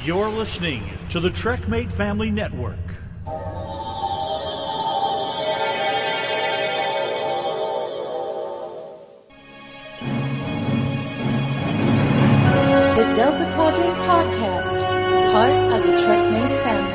You're listening to the TrekMate Family Network. The Delta Quadrant Podcast, part of the TrekMate family.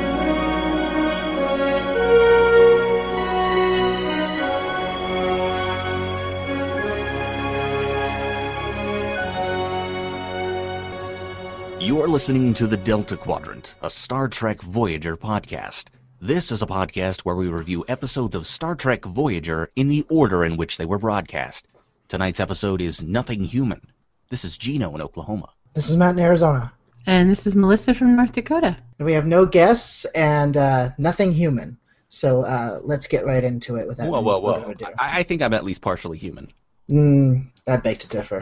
You are listening to the Delta Quadrant, a Star Trek Voyager podcast. This is a podcast where we review episodes of Star Trek Voyager in the order in which they were broadcast. Tonight's episode is Nothing Human. This is Gino in Oklahoma. This is Matt in Arizona. And this is Melissa from North Dakota. We have no guests and nothing human. So let's get right into it without Whoa. I think I'm at least partially human. I beg to differ.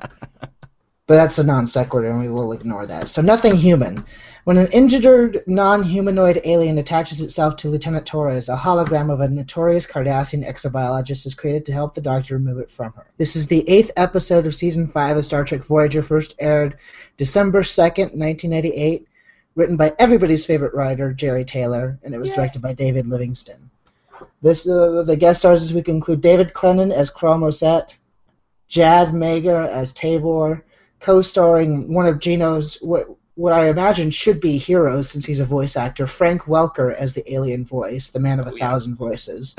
But that's a non sequitur, and we will ignore that. So nothing human. When an injured, non-humanoid alien attaches itself to Lieutenant Torres, a hologram of a notorious Cardassian exobiologist is created to help the Doctor remove it from her. This is the 8th episode of Season 5 of Star Trek Voyager, first aired December 2nd, 1988, written by everybody's favorite writer, Jerry Taylor, and it was directed by David Livingston. The guest stars this week include David Clennon as Krall Moset, Jad Mager as Tabor, co-starring one of Gino's what I imagine should be heroes since he's a voice actor, Frank Welker as the alien voice, the man of 1,000 voices.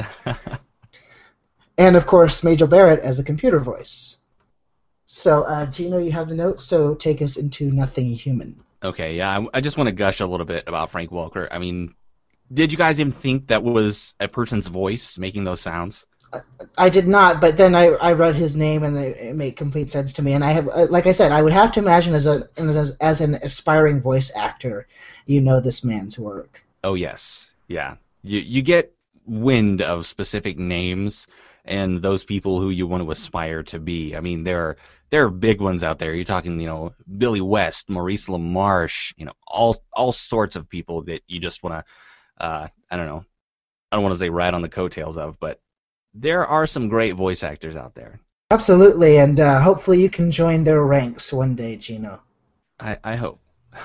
And, of course, Majel Barrett as the computer voice. So, Gino, you have the notes, so take us into Nothing Human. Okay, yeah, I just want to gush a little bit about Frank Welker. I mean, did you guys even think that was a person's voice making those sounds? I did not, but then I read his name and it made complete sense to me. And I have, like I said, I would have to imagine as an aspiring voice actor, you know this man's work. Oh yes, yeah. You get wind of specific names and those people who you want to aspire to be. I mean, there are big ones out there. You're talking, Billy West, Maurice LaMarche, all sorts of people that you just want to, I don't want to say ride on the coattails of, but there are some great voice actors out there. Absolutely, and hopefully you can join their ranks one day, Gino. I hope.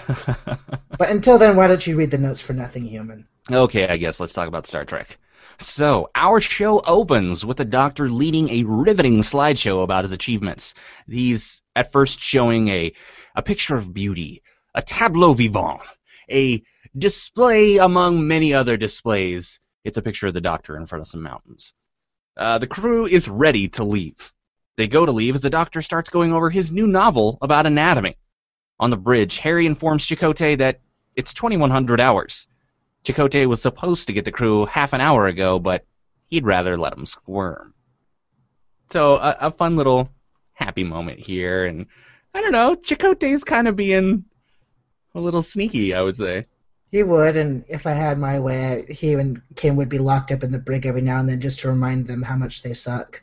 But until then, why don't you read the notes for Nothing Human? Okay, I guess let's talk about Star Trek. So, our show opens with the Doctor leading a riveting slideshow about his achievements. He's at first showing a picture of beauty, a tableau vivant, a display among many other displays. It's a picture of the Doctor in front of some mountains. The crew is ready to leave. They go to leave as the Doctor starts going over his new novel about anatomy. On the bridge, Harry informs Chakotay that it's 2100 hours. Chakotay was supposed to get the crew half an hour ago, but he'd rather let them squirm. So, a fun little happy moment here, and I don't know, Chakotay's kind of being a little sneaky, I would say. He would, and if I had my way, he and Kim would be locked up in the brig every now and then just to remind them how much they suck.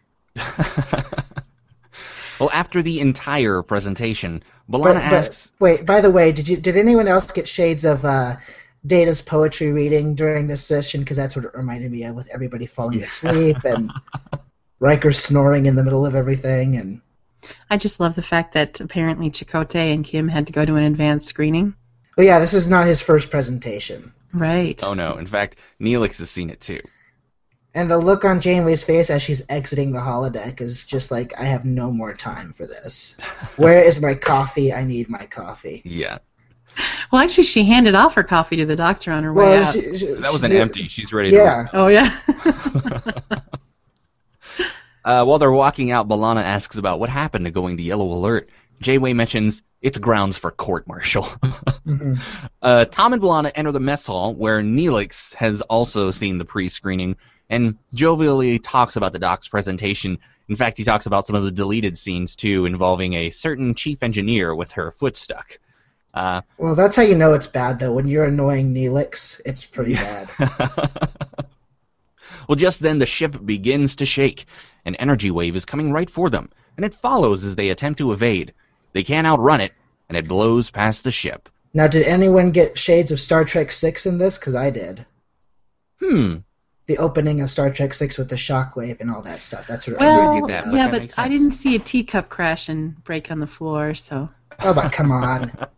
Well, after the entire presentation, B'Elanna asks... Wait, by the way, did anyone else get shades of Data's poetry reading during this session? Because that's what it reminded me of, with everybody falling asleep and Riker snoring in the middle of everything. And I just love the fact that apparently Chakotay and Kim had to go to an advanced screening. Oh yeah, this is not his first presentation. Right. Oh no, in fact, Neelix has seen it too. And the look on Janeway's face as she's exiting the holodeck is just like, I have no more time for this. Where is my coffee? I need my coffee. Yeah. Well, actually, she handed off her coffee to the Doctor on her way out. That was an empty. She's ready to... Yeah. Oh, yeah. While they're walking out, B'Elanna asks about what happened to going to Yellow Alert. Janeway mentions it's grounds for court-martial. Mm-hmm. Tom and B'Elanna enter the mess hall, where Neelix has also seen the pre-screening, and jovially talks about the Doc's presentation. In fact, he talks about some of the deleted scenes, too, involving a certain chief engineer with her foot stuck. Well, that's how you know it's bad, though. When you're annoying Neelix, it's pretty bad. Well, just then the ship begins to shake. An energy wave is coming right for them, and it follows as they attempt to evade. They can't outrun it, and it blows past the ship. Now, did anyone get shades of Star Trek VI in this? Because I did. The opening of Star Trek VI with the shockwave and all that stuff. That's what I did that. Yeah, but I didn't see a teacup crash and break on the floor, so... Oh, but come on.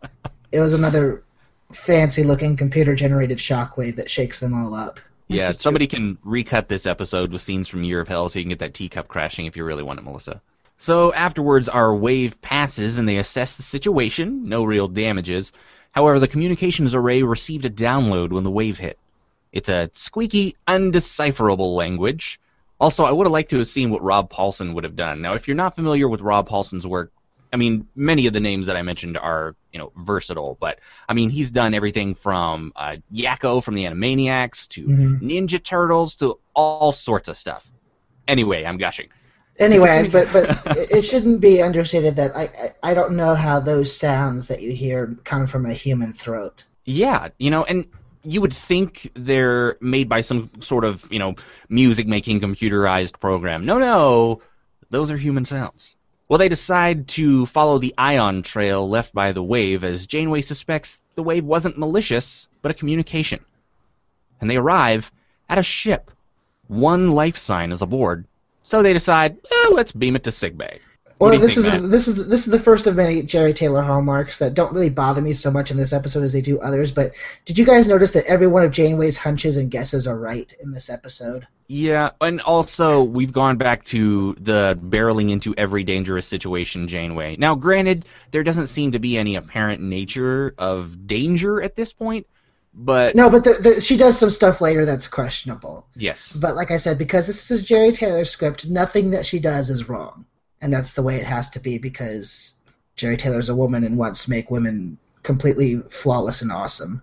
it was another fancy-looking computer-generated shockwave that shakes them all up. Yeah, somebody can recut this episode with scenes from Year of Hell so you can get that teacup crashing if you really want it, Melissa. So afterwards, our wave passes and they assess the situation. No real damages. However, the communications array received a download when the wave hit. It's a squeaky, undecipherable language. Also, I would have liked to have seen what Rob Paulson would have done. Now, if you're not familiar with Rob Paulson's work, I mean, many of the names that I mentioned are, versatile, but, I mean, he's done everything from Yakko from the Animaniacs to Ninja Turtles to all sorts of stuff. Anyway, I'm gushing. Anyway, but it shouldn't be understated that I don't know how those sounds that you hear come from a human throat. Yeah, and you would think they're made by some sort of, music-making computerized program. No, those are human sounds. Well, they decide to follow the ion trail left by the wave, as Janeway suspects the wave wasn't malicious, but a communication. And they arrive at a ship. One life sign is aboard, so they decide, let's beam it to sickbay. Well, this is the first of many Jerry Taylor hallmarks that don't really bother me so much in this episode as they do others. But did you guys notice that every one of Janeway's hunches and guesses are right in this episode? Yeah, and also we've gone back to the barreling into every dangerous situation Janeway. Now, granted, there doesn't seem to be any apparent nature of danger at this point, but... No, but she does some stuff later that's questionable. Yes. But like I said, because this is Jerry Taylor's script, nothing that she does is wrong. And that's the way it has to be because Jerry Taylor's a woman and wants to make women completely flawless and awesome.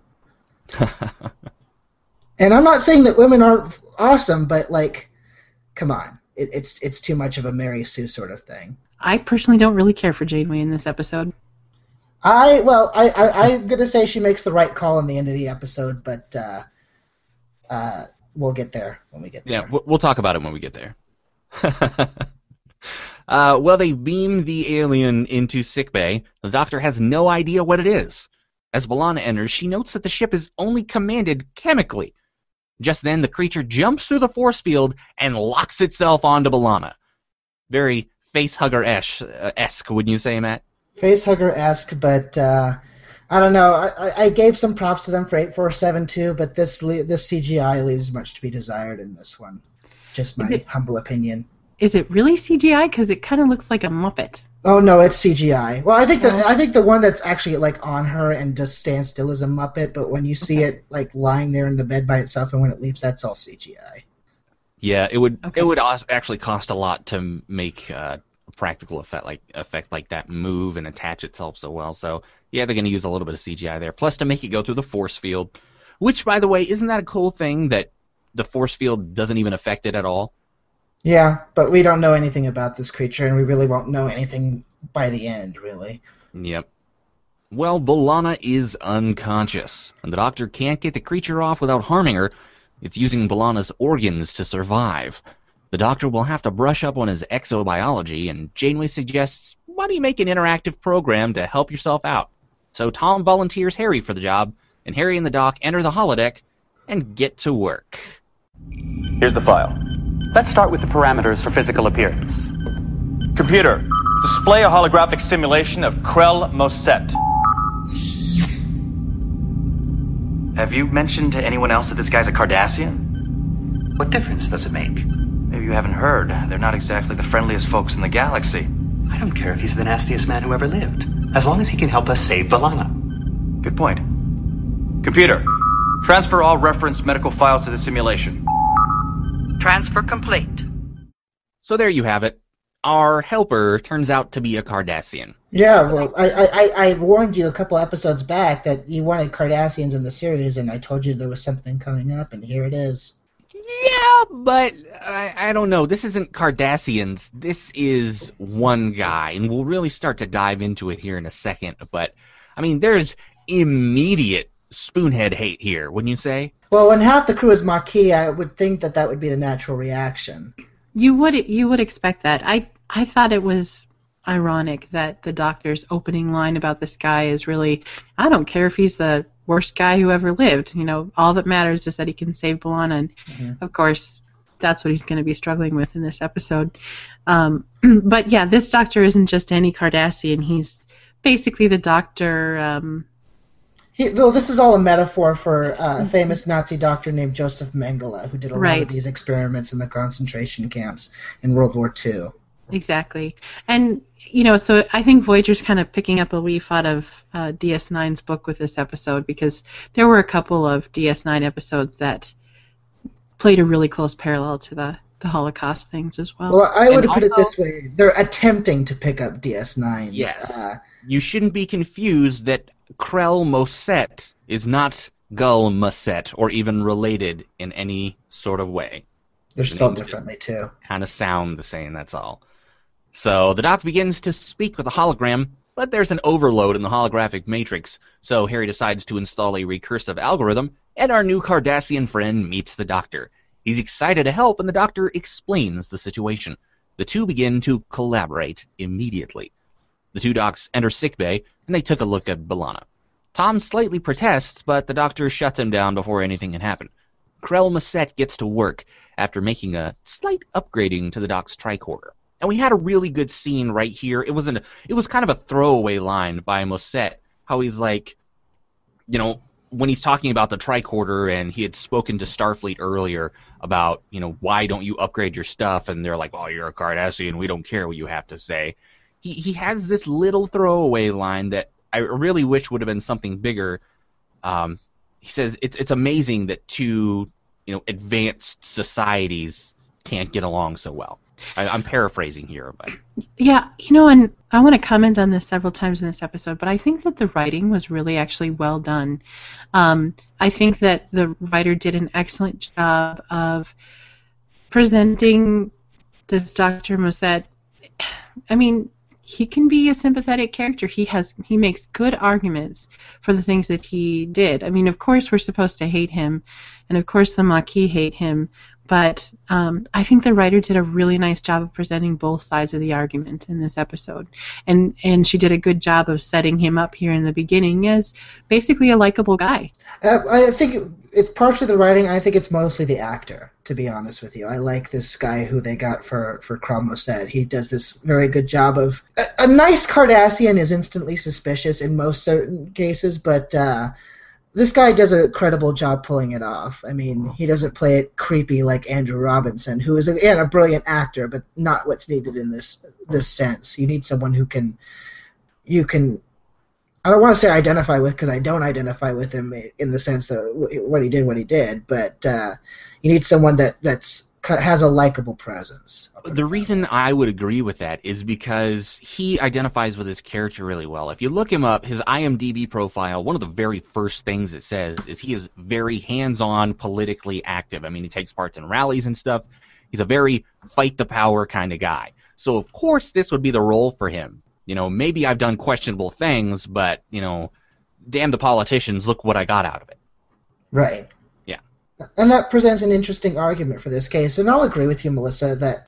And I'm not saying that women aren't awesome, but, come on. It's too much of a Mary Sue sort of thing. I personally don't really care for Janeway in this episode. I'm going to say she makes the right call in the end of the episode, but we'll get there when we get there. Yeah, we'll talk about it when we get there. Well, they beam the alien into sickbay. The Doctor has no idea what it is. As B'Elanna enters, she notes that the ship is only commanded chemically. Just then, the creature jumps through the force field and locks itself onto B'Elanna. Very facehugger-esque, wouldn't you say, Matt? Facehugger-esque, but I don't know. I gave some props to them for 847 too, but this CGI leaves much to be desired in this one. Just my humble opinion. Is it really CGI? Because it kind of looks like a Muppet. Oh no, it's CGI. Well, I think the one that's actually on her and just stands still is a Muppet, but when you see it lying there in the bed by itself and when it leaps, that's all CGI. Yeah, it would actually cost a lot to make a practical effect like that move and attach itself so well. So yeah, they're going to use a little bit of CGI there. Plus to make it go through the force field, which by the way, isn't that a cool thing that the force field doesn't even affect it at all? Yeah, but we don't know anything about this creature, and we really won't know anything by the end, really. Yep. Well, B'Elanna is unconscious, and the Doctor can't get the creature off without harming her. It's using B'Elanna's organs to survive. The Doctor will have to brush up on his exobiology, and Janeway suggests, why don't you make an interactive program to help yourself out? So Tom volunteers Harry for the job, and Harry and the Doc enter the holodeck and get to work. Here's the file. Let's start with the parameters for physical appearance. Computer, display a holographic simulation of Krell Moset. Have you mentioned to anyone else that this guy's a Cardassian? What difference does it make? Maybe you haven't heard. They're not exactly the friendliest folks in the galaxy. I don't care if he's the nastiest man who ever lived, as long as he can help us save B'Elanna. Good point. Computer, transfer all reference medical files to the simulation. Transfer complete. So there you have it. Our helper turns out to be a Cardassian. Yeah, well, I warned you a couple episodes back that you wanted Cardassians in the series, and I told you there was something coming up, and here it is. Yeah, but I don't know. This isn't Cardassians. This is one guy, and we'll really start to dive into it here in a second. But, I mean, there's immediate spoonhead hate here, wouldn't you say? Well, when half the crew is Maquis, I would think that would be the natural reaction. You would expect that. I thought it was ironic that the Doctor's opening line about this guy is really, I don't care if he's the worst guy who ever lived. All that matters is that he can save B'Elanna, and of course, that's what he's going to be struggling with in this episode. But yeah, this Doctor isn't just any Cardassian. He's basically the Doctor Though this is all a metaphor for a famous Nazi doctor named Joseph Mengele, who did a lot of these experiments in the concentration camps in World War II. Exactly. And, so I think Voyager's kind of picking up a leaf out of DS9's book with this episode, because there were a couple of DS9 episodes that played a really close parallel to the Holocaust things as well. Well, I would put it this way. They're attempting to pick up DS9's. Yes. You shouldn't be confused that Krell Moset is not Gull Moset, or even related in any sort of way. They're spelled differently, too. Kind of sound the same, that's all. So the Doc begins to speak with a hologram, but there's an overload in the holographic matrix, so Harry decides to install a recursive algorithm, and our new Cardassian friend meets the Doctor. He's excited to help, and the Doctor explains the situation. The two begin to collaborate immediately. The two Docs enter sickbay, and they took a look at B'Elanna. Tom slightly protests, but the Doctor shuts him down before anything can happen. Krell Moset gets to work after making a slight upgrading to the Doc's tricorder. And we had a really good scene right here. It was kind of a throwaway line by Moset, how he's like, when he's talking about the tricorder, and he had spoken to Starfleet earlier about, why don't you upgrade your stuff? And they're like, oh, you're a Cardassian, we don't care what you have to say. He has this little throwaway line that I really wish would have been something bigger. He says it's amazing that two advanced societies can't get along so well. I'm paraphrasing here, but yeah, and I want to comment on this several times in this episode, but I think that the writing was really actually well done. I think that the writer did an excellent job of presenting this Dr. Moset. I mean, he can be a sympathetic character. He makes good arguments for the things that he did. I mean, of course we're supposed to hate him, and of course the Maquis hate him, but I think the writer did a really nice job of presenting both sides of the argument in this episode. And she did a good job of setting him up here in the beginning as basically a likable guy. I think it's partially the writing. I think it's mostly the actor, to be honest with you. I like this guy who they got for Krell Moset. He does this very good job of... A nice Cardassian is instantly suspicious in most certain cases, but... this guy does a credible job pulling it off. I mean, he doesn't play it creepy like Andrew Robinson, who is, again, a brilliant actor, but not what's needed in this sense. You need someone who you can, I don't want to say identify with, because I don't identify with him in the sense of what he did, but you need someone that has a likable presence. The reason I would agree with that is because he identifies with his character really well. If you look him up, his IMDb profile, one of the very first things it says is he is very hands-on, politically active. I mean, he takes part in rallies and stuff. He's a very fight-the-power kind of guy. So, of course, this would be the role for him. Maybe I've done questionable things, but, damn the politicians, look what I got out of it. Right. And that presents an interesting argument for this case. And I'll agree with you, Melissa, that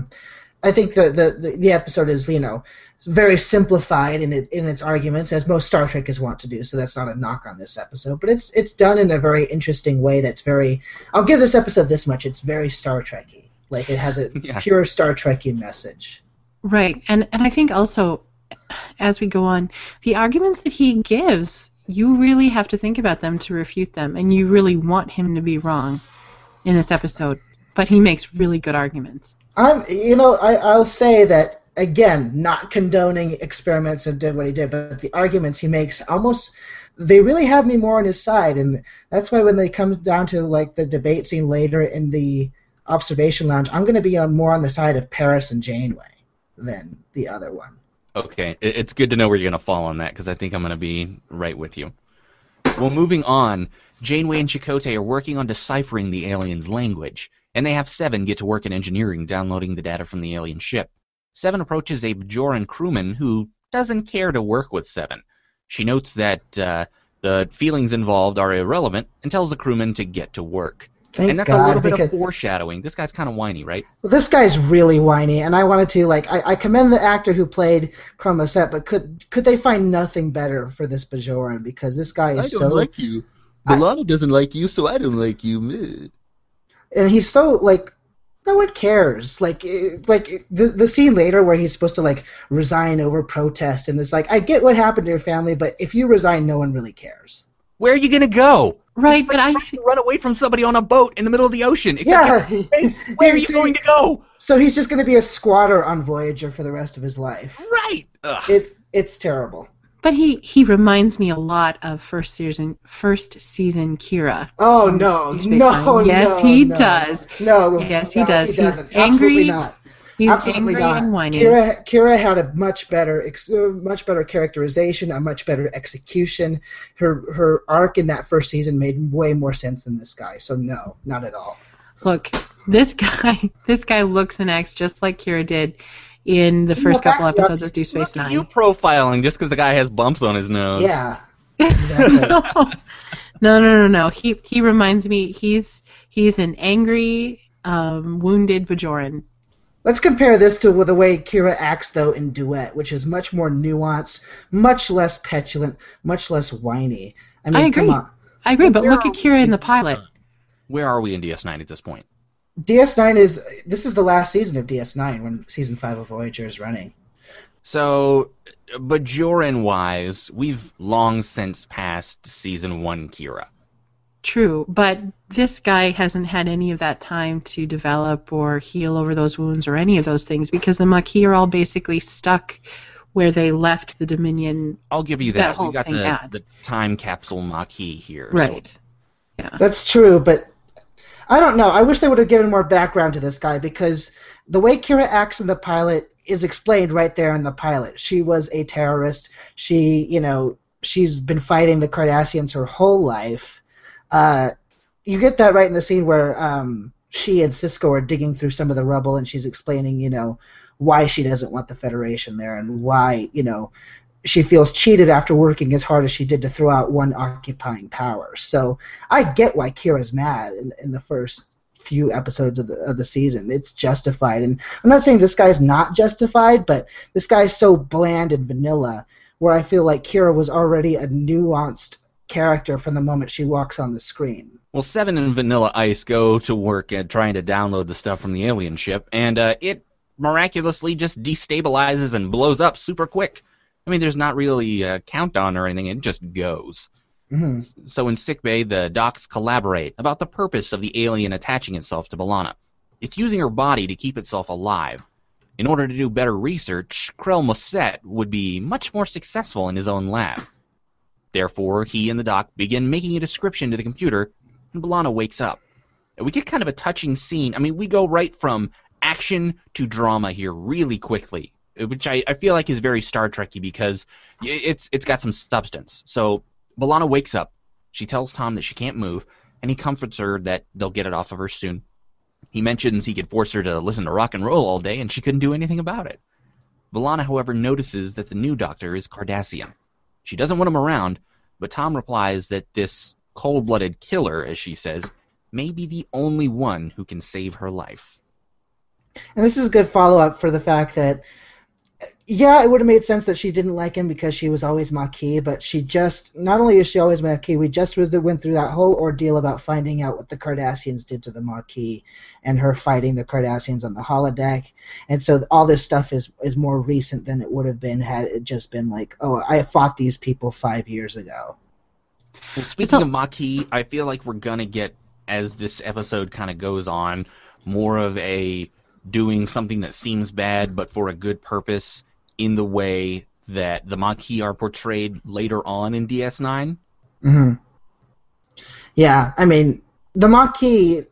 I think the episode is, very simplified in its arguments, as most Star Trek is wont to do. So that's not a knock on this episode, but it's done in a very interesting way. That's very. I'll give this episode this much: it's very Star Trek-y. Like it has a pure Star Trek-y message. Right, and I think also, as we go on, the arguments that he gives, you really have to think about them to refute them, and you really want him to be wrong in this episode. But he makes really good arguments. I'll say that, again, not condoning experiments and did what he did, but the arguments he makes they really have me more on his side, and that's why when they come down to like the debate scene later in the observation lounge, I'm going to be more on the side of Paris and Janeway than the other one. Okay, it's good to know where you're going to fall on that, because I think I'm going to be right with you. Well, moving on, Janeway and Chakotay are working on deciphering the aliens' language, and they have Seven get to work in engineering, downloading the data from the alien ship. Seven approaches a Bajoran crewman who doesn't care to work with Seven. She notes that the feelings involved are irrelevant and tells the crewman to get to work. Thank that's God, a little bit of foreshadowing. This guy's kind of whiny, right? Well, this guy's really whiny, and I wanted to, I commend the actor who played Krell Moset, but could they find nothing better for this Bajoran? Because this guy is so... I don't like you. B'Elanna doesn't like you, so I don't like you. And he's so, no one cares. The scene later where he's supposed to, resign over protest, and it's I get what happened to your family, but if you resign, no one really cares. Where are you gonna go? Right, it's like but I trying to run away from somebody on a boat in the middle of the ocean. Except where are you going to go? So he's just going to be a squatter on Voyager for the rest of his life. Right. Ugh. It's terrible. But he reminds me a lot of first season Kira. Oh no, yes, he does. No, yes, he does. He doesn't. He's angry. Absolutely not. He's Absolutely angry not. and whiny. Kira had a much better characterization, a much better execution. Her arc in that first season made way more sense than this guy. So no, not at all. Look, this guy looks and acts just like Kira did in the first couple episodes of Deep Space Nine. You profiling just because the guy has bumps on his nose. Yeah. Exactly. No. He reminds me. He's an angry, wounded Bajoran. Let's compare this to the way Kira acts, though, in Duet, which is much more nuanced, much less petulant, much less whiny. I mean, agree. Come on. I agree, but look at Kira in the pilot. Where are we in DS9 at this point? DS9 this is the last season of DS9 when Season 5 of Voyager is running. So, Bajoran-wise, we've long since passed Season 1 Kira. True, but this guy hasn't had any of that time to develop or heal over those wounds or any of those things because the Maquis are all basically stuck where they left the Dominion. I'll give you that. Whole we got thing the time capsule Maquis here. Right. So. Yeah. That's true, but I don't know. I wish they would have given more background to this guy because the way Kira acts in the pilot is explained right there in the pilot. She was a terrorist. She's been fighting the Cardassians her whole life. You get that right in the scene where she and Sisko are digging through some of the rubble, and she's explaining, why she doesn't want the Federation there, and why, she feels cheated after working as hard as she did to throw out one occupying power. So I get why Kira's mad in the first few episodes of the season. It's justified, and I'm not saying this guy's not justified, but this guy's so bland and vanilla, where I feel like Kira was already a nuanced character from the moment she walks on the screen. Well, Seven and Vanilla Ice go to work at trying to download the stuff from the alien ship, and it miraculously just destabilizes and blows up super quick. I mean, there's not really a countdown or anything, it just goes. Mm-hmm. So in sickbay, the docs collaborate about the purpose of the alien attaching itself to B'Elanna. It's using her body to keep itself alive. In order to do better research, Krell Moset would be much more successful in his own lab. Therefore, he and the doc begin making a description to the computer, and B'Elanna wakes up. And we get kind of a touching scene. I mean, we go right from action to drama here really quickly, which I feel like is very Star Trek-y because it's got some substance. So B'Elanna wakes up. She tells Tom that she can't move, and he comforts her that they'll get it off of her soon. He mentions he could force her to listen to rock and roll all day, and she couldn't do anything about it. B'Elanna, however, notices that the new doctor is Cardassian. She doesn't want him around, but Tom replies that this cold-blooded killer, as she says, may be the only one who can save her life. And this is a good follow-up for the fact that, yeah, it would have made sense that she didn't like him because she was always Maquis, but not only is she always Maquis, we just went through that whole ordeal about finding out what the Cardassians did to the Maquis and her fighting the Cardassians on the holodeck. And so all this stuff is more recent than it would have been had it just been like, oh, I fought these people 5 years ago. Well, speaking of Maquis, I feel like we're going to get, as this episode kind of goes on, more of a doing something that seems bad but for a good purpose in the way that the Maquis are portrayed later on in DS9. Mm-hmm. Yeah, I mean, the Maquis...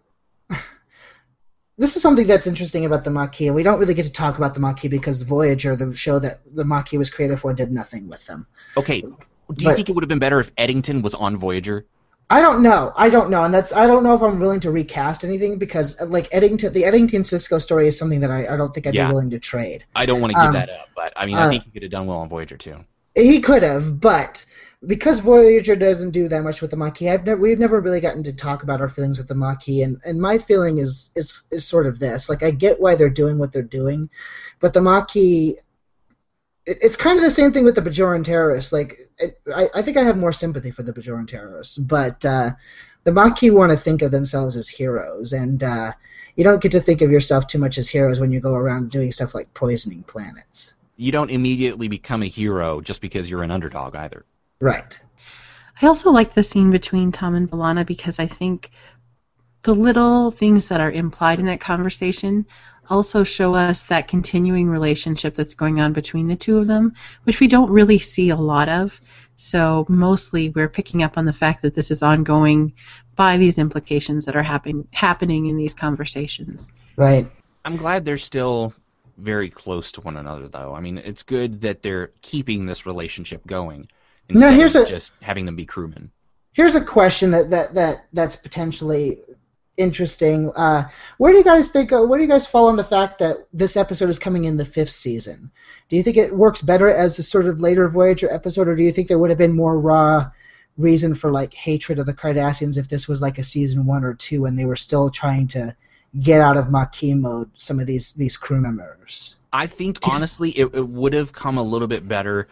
This is something that's interesting about the Maquis, and we don't really get to talk about the Maquis because Voyager, the show that the Maquis was created for, did nothing with them. Okay, do you think it would have been better if Eddington was on Voyager? I don't know, and I don't know if I'm willing to recast anything because like the Eddington Sisko story is something that I don't think I'd be willing to trade. I don't want to give that up, but I mean I think he could have done well on Voyager too. He could have, but because Voyager doesn't do that much with the Maquis, we've never really gotten to talk about our feelings with the Maquis, and my feeling is sort of this: like I get why they're doing what they're doing, but the Maquis. It's kind of the same thing with the Bajoran terrorists. Like, I think I have more sympathy for the Bajoran terrorists, but the Maquis want to think of themselves as heroes, and you don't get to think of yourself too much as heroes when you go around doing stuff like poisoning planets. You don't immediately become a hero just because you're an underdog either. Right. I also like the scene between Tom and B'Elanna because I think the little things that are implied in that conversation also show us that continuing relationship that's going on between the two of them, which we don't really see a lot of. So mostly we're picking up on the fact that this is ongoing by these implications that are happening in these conversations. Right. I'm glad they're still very close to one another, though. I mean, it's good that they're keeping this relationship going instead of just having them be crewmen. Here's a question that's potentially interesting. Where do you guys fall on the fact that this episode is coming in the 5th season? Do you think it works better as a sort of later Voyager episode, or do you think there would have been more raw reason for like hatred of the Cardassians if this was like a season 1 or 2 and they were still trying to get out of Maquis mode some of these crew members? I think honestly it would have come a little bit better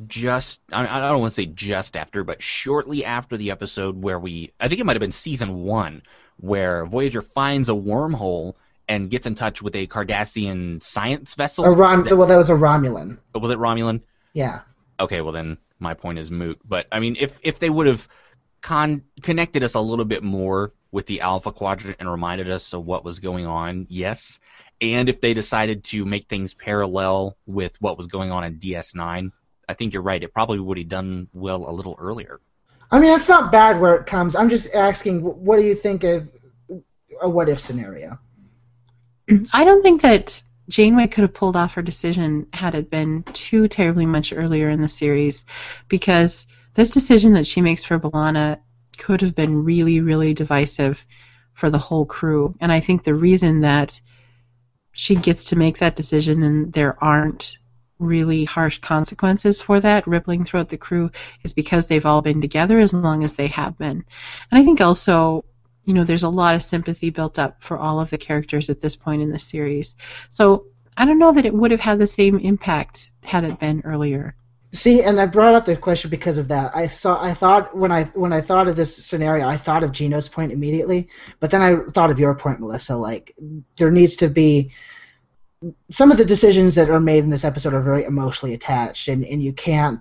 I don't want to say just after, but shortly after the episode where I think it might have been season 1, where Voyager finds a wormhole and gets in touch with a Cardassian science vessel. That was a Romulan. Was it Romulan? Yeah. Okay, well then my point is moot. But I mean, if they would have connected us a little bit more with the Alpha Quadrant and reminded us of what was going on, yes. And if they decided to make things parallel with what was going on in DS9, I think you're right. It probably would have done well a little earlier. I mean, it's not bad where it comes. I'm just asking, what do you think of a what-if scenario? I don't think that Janeway could have pulled off her decision had it been too terribly much earlier in the series, because this decision that she makes for B'Elanna could have been really, really divisive for the whole crew. And I think the reason that she gets to make that decision and there aren't really harsh consequences for that rippling throughout the crew is because they've all been together as long as they have been. And I think also, there's a lot of sympathy built up for all of the characters at this point in the series. So I don't know that it would have had the same impact had it been earlier. See, and I brought up the question because of that. I thought when I thought of this scenario, I thought of Gino's point immediately, but then I thought of your point, Melissa. Like, there needs to be some of the decisions that are made in this episode are very emotionally attached, and you can't.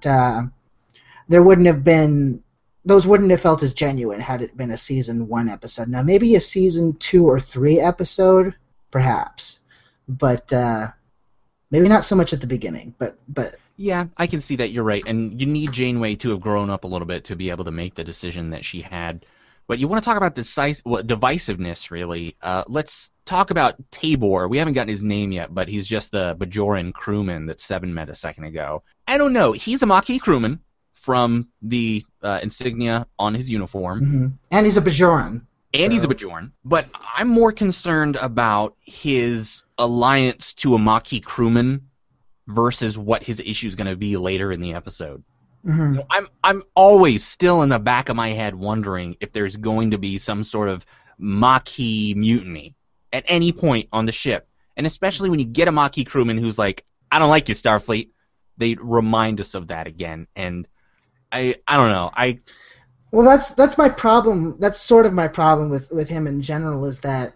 Those wouldn't have felt as genuine had it been a season 1 episode. Now, maybe a season 2 or 3 episode, perhaps, but maybe not so much at the beginning. But yeah, I can see that. You're right, and you need Janeway to have grown up a little bit to be able to make the decision that she had. But you want to talk about divisiveness, really. Let's talk about Tabor. We haven't gotten his name yet, but he's just the Bajoran crewman that Seven met a second ago. I don't know. He's a Maquis crewman from the insignia on his uniform. Mm-hmm. And he's a Bajoran. He's a Bajoran. But I'm more concerned about his alliance to a Maquis crewman versus what his issue is going to be later in the episode. Mm-hmm. I'm always still in the back of my head wondering if there's going to be some sort of Maquis mutiny at any point on the ship. And especially when you get a Maquis crewman who's like, I don't like you, Starfleet, they remind us of that again. And I don't know. Well, that's my problem. That's sort of my problem with him in general is that,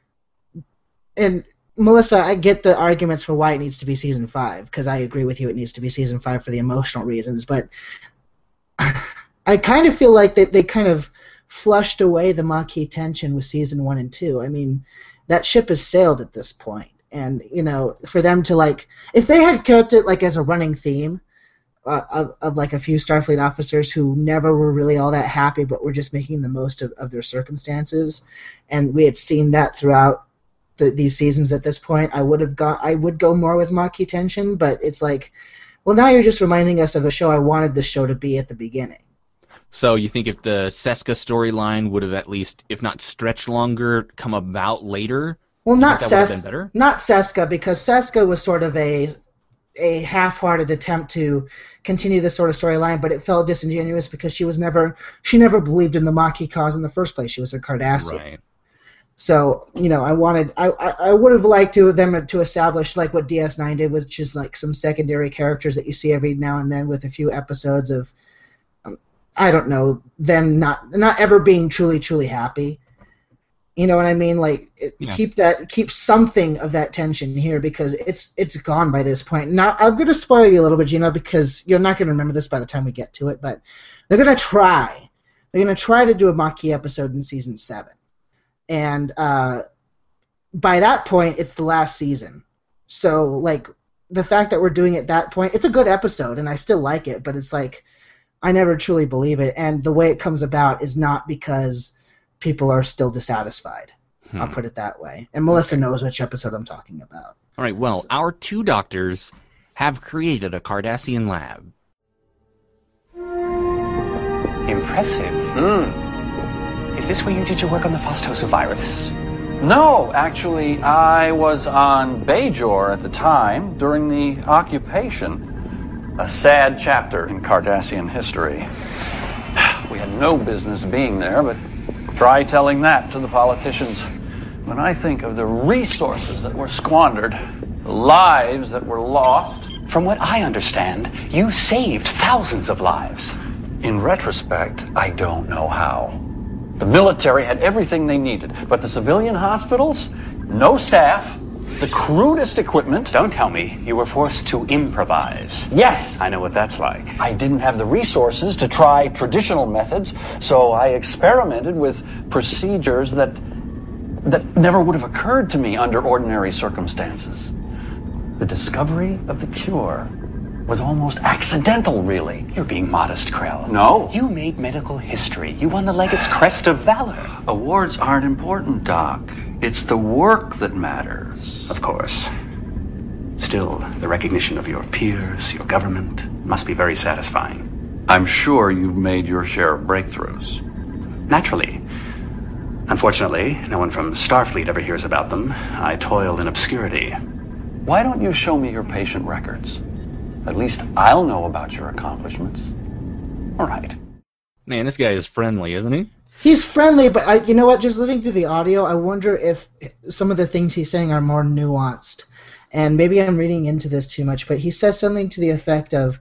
and Melissa, I get the arguments for why it needs to be season 5, because I agree with you it needs to be season 5 for the emotional reasons, but I kind of feel like they kind of flushed away the Maquis tension with season 1 and 2. I mean, that ship has sailed at this point, and, for them to, like, if they had kept it, like, as a running theme of like, a few Starfleet officers who never were really all that happy but were just making the most of their circumstances, and we had seen that throughout these seasons at this point, I would go more with Maquis tension, but it's like, well, now you're just reminding us of a show I wanted the show to be at the beginning. So you think if the Seska storyline would have at least, if not stretched longer, come about later? Well, not Seska, because Seska was sort of a half-hearted attempt to continue this sort of storyline, but it felt disingenuous because she never believed in the Maquis cause in the first place. She was a Cardassian. Right. So, I would have liked them to establish like what DS9 did, which is like some secondary characters that you see every now and then with a few episodes of, I don't know, them not ever being truly, truly happy. You know what I mean? Like, keep something of that tension here because it's gone by this point. Now, I'm going to spoil you a little bit, Gino, because you're not going to remember this by the time we get to it, but they're going to try They're going to try to do a Maquis episode in season 7. And by that point, it's the last season. So, like, the fact that we're doing it at that point, it's a good episode, and I still like it, but it's like, I never truly believe it. And the way it comes about is not because people are still dissatisfied. I'll put it that way. And Melissa knows which episode I'm talking about. All right, well, our 2 doctors have created a Cardassian lab. Impressive. Is this where you did your work on the Fostosa virus? No, actually, I was on Bajor at the time, during the occupation. A sad chapter in Cardassian history. We had no business being there, but try telling that to the politicians. When I think of the resources that were squandered, the lives that were lost... From what I understand, you saved thousands of lives. In retrospect, I don't know how. The military had everything they needed, but the civilian hospitals, no staff, the crudest equipment. Don't tell me you were forced to improvise. Yes! I know what that's like. I didn't have the resources to try traditional methods, so I experimented with procedures that never would have occurred to me under ordinary circumstances. The discovery of the cure was almost accidental, really. You're being modest, Krell. No. You made medical history. You won the Legate's Crest of Valor. Awards aren't important, Doc. It's the work that matters. Of course. Still, the recognition of your peers, your government, must be very satisfying. I'm sure you've made your share of breakthroughs. Naturally. Unfortunately, no one from Starfleet ever hears about them. I toil in obscurity. Why don't you show me your patient records? At least I'll know about your accomplishments. All right. Man, this guy is friendly, isn't he? He's friendly, but you know what? Just listening to the audio, I wonder if some of the things he's saying are more nuanced. And maybe I'm reading into this too much, but he says something to the effect of,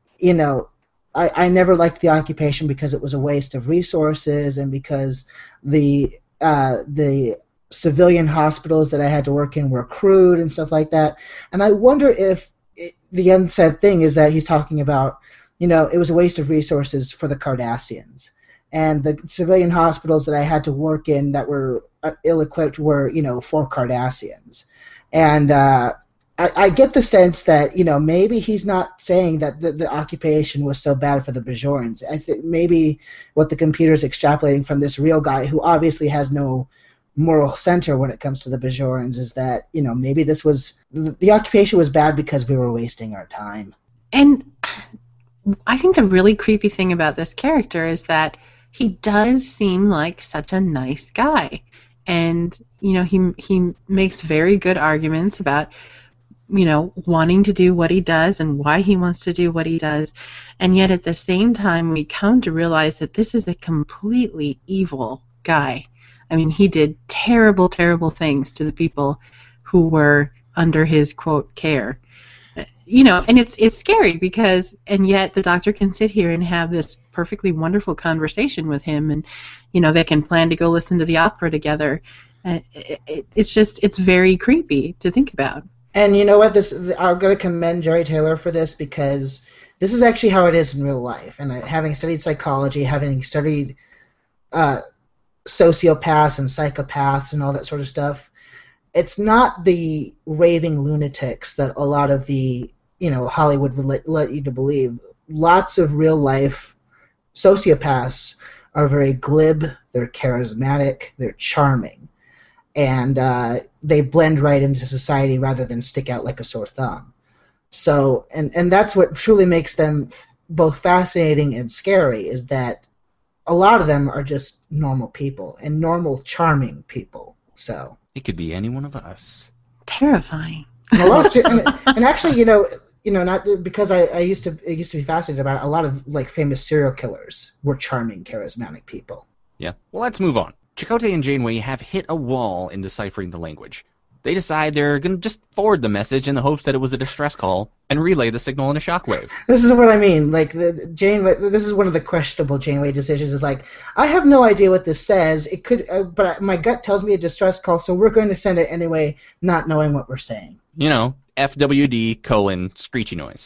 I never liked the occupation because it was a waste of resources and because the civilian hospitals that I had to work in were crude and stuff like that. And I wonder if the unsaid thing is that he's talking about, it was a waste of resources for the Cardassians. And the civilian hospitals that I had to work in that were ill-equipped were, for Cardassians. And I get the sense that, maybe he's not saying that the occupation was so bad for the Bajorans. I think maybe what the computer's extrapolating from this real guy who obviously has no moral center when it comes to the Bajorans is that, maybe the occupation was bad because we were wasting our time. And I think the really creepy thing about this character is that he does seem like such a nice guy. And, he makes very good arguments about, wanting to do what he does and why he wants to do what he does. And yet at the same time, we come to realize that this is a completely evil guy. I mean, he did terrible, terrible things to the people who were under his, quote, care. And it's scary because, and yet the Doctor can sit here and have this perfectly wonderful conversation with him, and, they can plan to go listen to the opera together. It's very creepy to think about. And you know what? I'm going to commend Jerry Taylor for this because this is actually how it is in real life. And having studied psychology, having studied sociopaths and psychopaths and all that sort of stuff, it's not the raving lunatics that a lot of the Hollywood would let you to believe. Lots of real life sociopaths are very glib, they're charismatic, they're charming, and they blend right into society rather than stick out like a sore thumb. So, and that's what truly makes them both fascinating and scary, is that a lot of them are just normal people and normal, charming people. So it could be any one of us. Terrifying. And actually, not because I used to be fascinated about it, a lot of famous serial killers were charming, charismatic people. Yeah. Well, let's move on. Chakotay and Janeway have hit a wall in deciphering the language. They decide they're going to just forward the message in the hopes that it was a distress call and relay the signal in a shockwave. This is what I mean. Janeway. This is one of the questionable Janeway decisions. Is I have no idea what this says. It could, but my gut tells me a distress call, so we're going to send it anyway, not knowing what we're saying. FWD : screechy noise.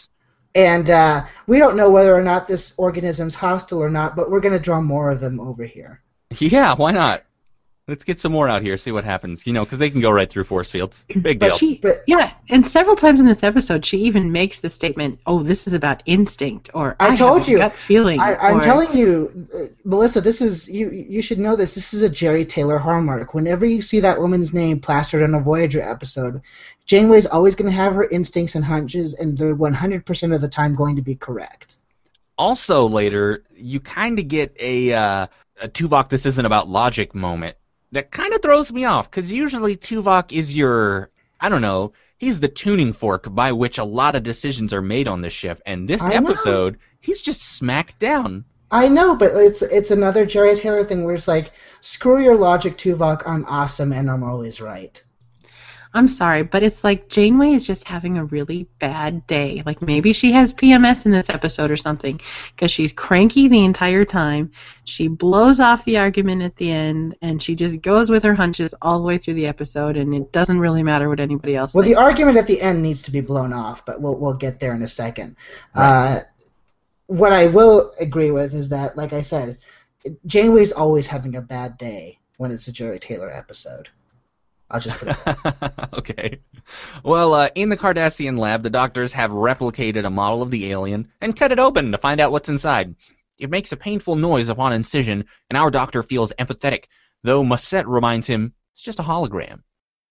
And we don't know whether or not this organism's hostile or not, but we're going to draw more of them over here. Yeah, why not? Let's get some more out here, see what happens. Because they can go right through force fields. Big deal. Yeah, and several times in this episode, she even makes the statement, "Oh, this is about instinct," or "I told have a you, gut feeling." I'm telling you, Melissa, this is you should know this. This is a Jerry Taylor hallmark. Whenever you see that woman's name plastered on a Voyager episode, Janeway's always going to have her instincts and hunches, and they're 100% of the time going to be correct. Also, later, you kind of get a Tuvok, this isn't about logic moment. That kind of throws me off, because usually Tuvok is he's the tuning fork by which a lot of decisions are made on this ship, and this episode, he's just smacked down. I know, but it's another Jerry Taylor thing where it's like, screw your logic, Tuvok, I'm awesome and I'm always right. I'm sorry, but it's like Janeway is just having a really bad day. Like maybe she has PMS in this episode or something, because she's cranky the entire time. She blows off the argument at the end, and she just goes with her hunches all the way through the episode, and it doesn't really matter what anybody else thinks. The argument at the end needs to be blown off, but we'll get there in a second. Right. What I will agree with is that, like I said, Janeway's always having a bad day when it's a Jerry Taylor episode. I'll just put it there. Okay. Well, in the Cardassian lab, the doctors have replicated a model of the alien and cut it open to find out what's inside. It makes a painful noise upon incision, and our doctor feels empathetic, though Musset reminds him it's just a hologram.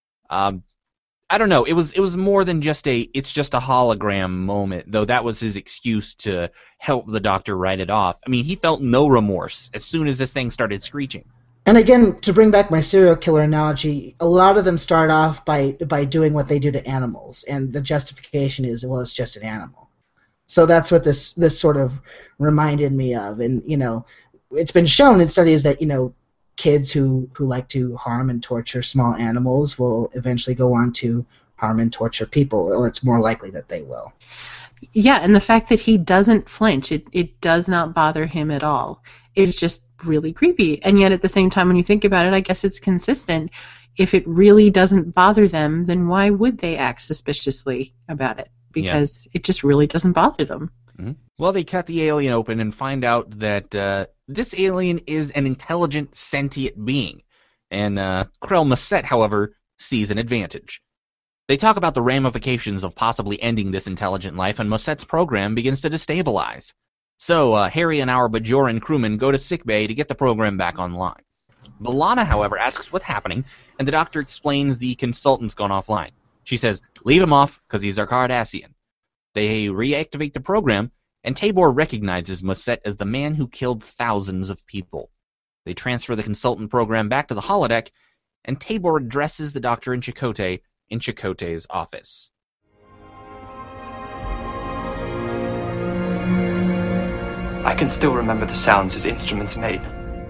I don't know. It was more than just it's just a hologram moment, though that was his excuse to help the doctor write it off. I mean, he felt no remorse as soon as this thing started screeching. And again, to bring back my serial killer analogy, a lot of them start off by doing what they do to animals, and the justification is, well, it's just an animal. So that's what this sort of reminded me of. And, it's been shown in studies that, kids who like to harm and torture small animals will eventually go on to harm and torture people, or it's more likely that they will. Yeah, and the fact that he doesn't flinch, it does not bother him at all, is just really creepy. And yet at the same time, when you think about it, I guess it's consistent. If it really doesn't bother them, then why would they act suspiciously about it? Because it just really doesn't bother them. Mm-hmm. Well, they cut the alien open and find out that this alien is an intelligent, sentient being. And Krell Musset, however, sees an advantage. They talk about the ramifications of possibly ending this intelligent life, and Musset's program begins to destabilize. So, Harry and our Bajoran crewmen go to sickbay to get the program back online. B'Elanna, however, asks what's happening, and the doctor explains the consultant's gone offline. She says, leave him off, because he's our Cardassian. They reactivate the program, and Tabor recognizes Musset as the man who killed thousands of people. They transfer the consultant program back to the holodeck, and Tabor addresses the doctor in Chakotay's office. I can still remember the sounds his instruments made.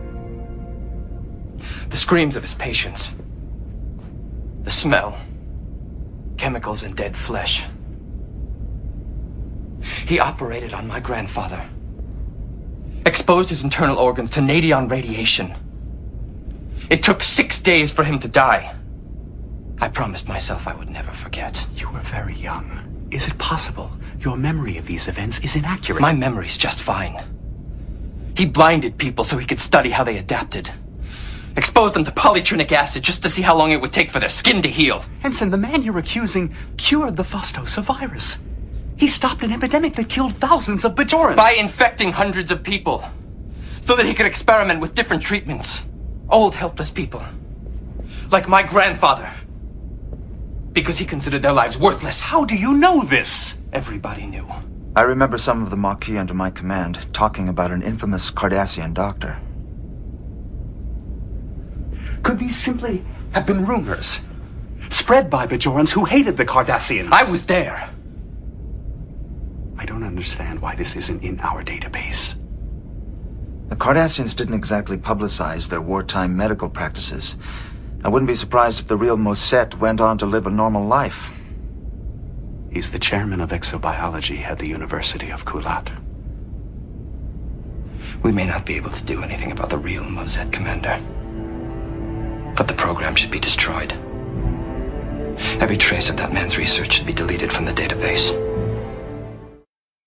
The screams of his patients. The smell. Chemicals and dead flesh. He operated on my grandfather. Exposed his internal organs to Nadion radiation. It took 6 days for him to die. I promised myself I would never forget. You were very young. Is it possible your memory of these events is inaccurate? My memory's just fine. He blinded people so he could study how they adapted. Exposed them to polytrinic acid just to see how long it would take for their skin to heal. Ensign, the man you're accusing cured the Fostosa virus. He stopped an epidemic that killed thousands of Bajorans. By infecting hundreds of people. So that he could experiment with different treatments. Old, helpless people. Like my grandfather. Because he considered their lives worthless. How do you know this? Everybody knew. I remember some of the Maquis under my command talking about an infamous Cardassian doctor. Could these simply have been rumors? Spread by Bajorans who hated the Cardassians? I was there. I don't understand why this isn't in our database. The Cardassians didn't exactly publicize their wartime medical practices. I wouldn't be surprised if the real Musset went on to live a normal life. He's the chairman of exobiology at the University of Kulat. We may not be able to do anything about the real Musset, Commander. But the program should be destroyed. Every trace of that man's research should be deleted from the database.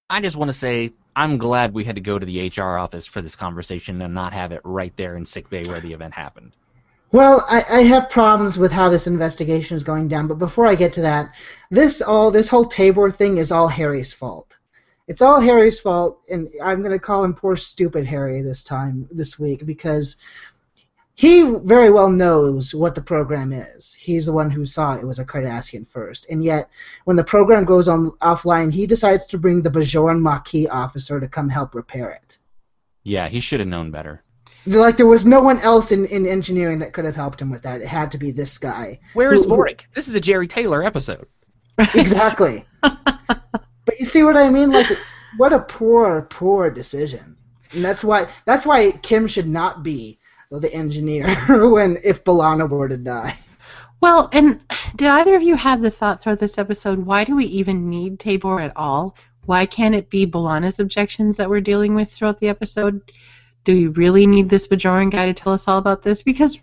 I just want to say I'm glad we had to go to the HR office for this conversation and not have it right there in sickbay where the event happened. Well, I have problems with how this investigation is going down, but before I get to that, this whole Tabor thing is all Harry's fault. It's all Harry's fault, and I'm going to call him poor stupid Harry this week, because he very well knows what the program is. He's the one who saw it was a Cardassian first, and yet when the program goes offline, he decides to bring the Bajoran Maquis officer to come help repair it. Yeah, he should have known better. Like, there was no one else in engineering that could have helped him with that. It had to be this guy. Where is Vorik? This is a Jerry Taylor episode. Exactly. But you see what I mean? Like, what a poor decision. And that's why Kim should not be the engineer if B'Elanna were to die. Well, and did either of you have the thought throughout this episode, why do we even need Tabor at all? Why can't it be B'Elanna's objections that we're dealing with throughout the episode? Do we really need this Bajoran guy to tell us all about this? Because,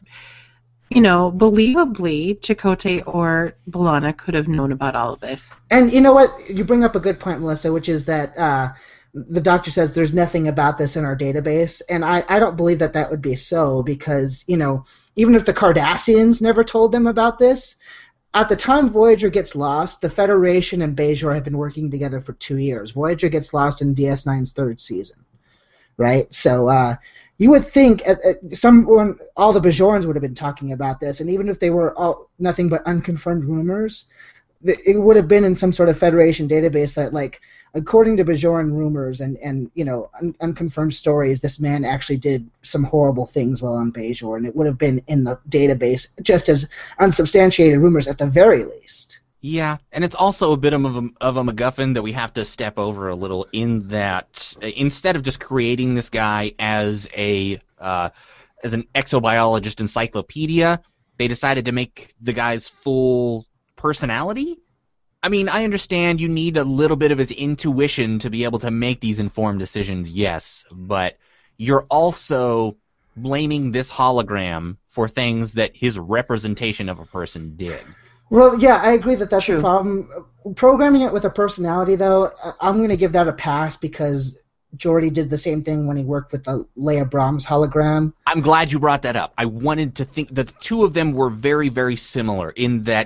believably, Chakotay or B'Elanna could have known about all of this. And you know what? You bring up a good point, Melissa, which is that the doctor says there's nothing about this in our database, and I don't believe that would be so, because, even if the Cardassians never told them about this, at the time Voyager gets lost, the Federation and Bajor have been working together for 2 years. Voyager gets lost in DS9's 3rd season. Right, so you would think all the Bajorans would have been talking about this, and even if they were all nothing but unconfirmed rumors, it would have been in some sort of Federation database that, like, according to Bajoran rumors and unconfirmed stories, this man actually did some horrible things while on Bajor, and it would have been in the database just as unsubstantiated rumors at the very least. Yeah, and it's also a bit of a MacGuffin that we have to step over a little, in that instead of just creating this guy as an exobiologist encyclopedia, they decided to make the guy's full personality. I mean, I understand you need a little bit of his intuition to be able to make these informed decisions, yes, but you're also blaming this hologram for things that his representation of a person did. Well, yeah, I agree that's a problem. Programming it with a personality, though, I'm going to give that a pass, because Geordi did the same thing when he worked with the Leia Brahms hologram. I'm glad you brought that up. I wanted to think that the two of them were very, very similar in that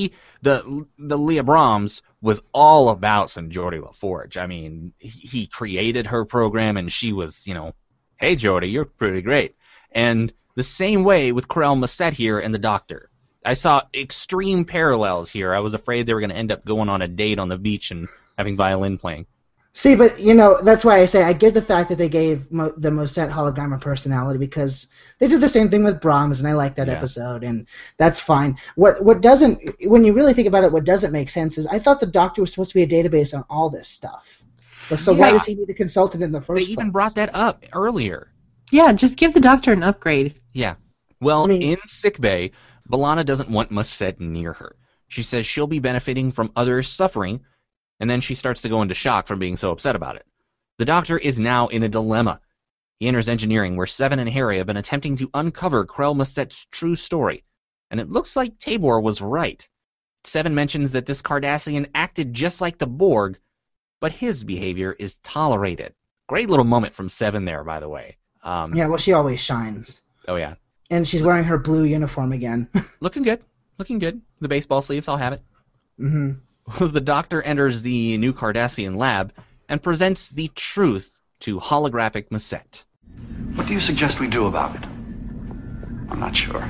the Leia Brahms, was all about some Geordi LaForge. I mean, he created her program, and she was, hey, Geordi, you're pretty great. And the same way with Krell Massett here and the Doctor. I saw extreme parallels here. I was afraid they were going to end up going on a date on the beach and having violin playing. See, but, that's why I say I get the fact that they gave the Mossett hologram a personality, because they did the same thing with Brahms, and I like that episode, and that's fine. What doesn't, when you really think about it, what doesn't make sense is I thought the Doctor was supposed to be a database on all this stuff. So why does he need a consultant in the first place? They even brought that up earlier. Yeah, just give the Doctor an upgrade. Yeah. Well, in sickbay, B'Elanna doesn't want Mossett near her. She says she'll be benefiting from others suffering, and then she starts to go into shock from being so upset about it. The Doctor is now in a dilemma. He enters engineering, where Seven and Harry have been attempting to uncover Krell Massett's true story, and it looks like Tabor was right. Seven mentions that this Cardassian acted just like the Borg, but his behavior is tolerated. Great little moment from Seven there, by the way. Yeah, well, she always shines. Oh, yeah. And she's wearing her blue uniform again. Looking good. The baseball sleeves, I'll have it. Mm-hmm. The Doctor enters the new Cardassian lab and presents the truth to holographic Mossett. What do you suggest we do about it? I'm not sure.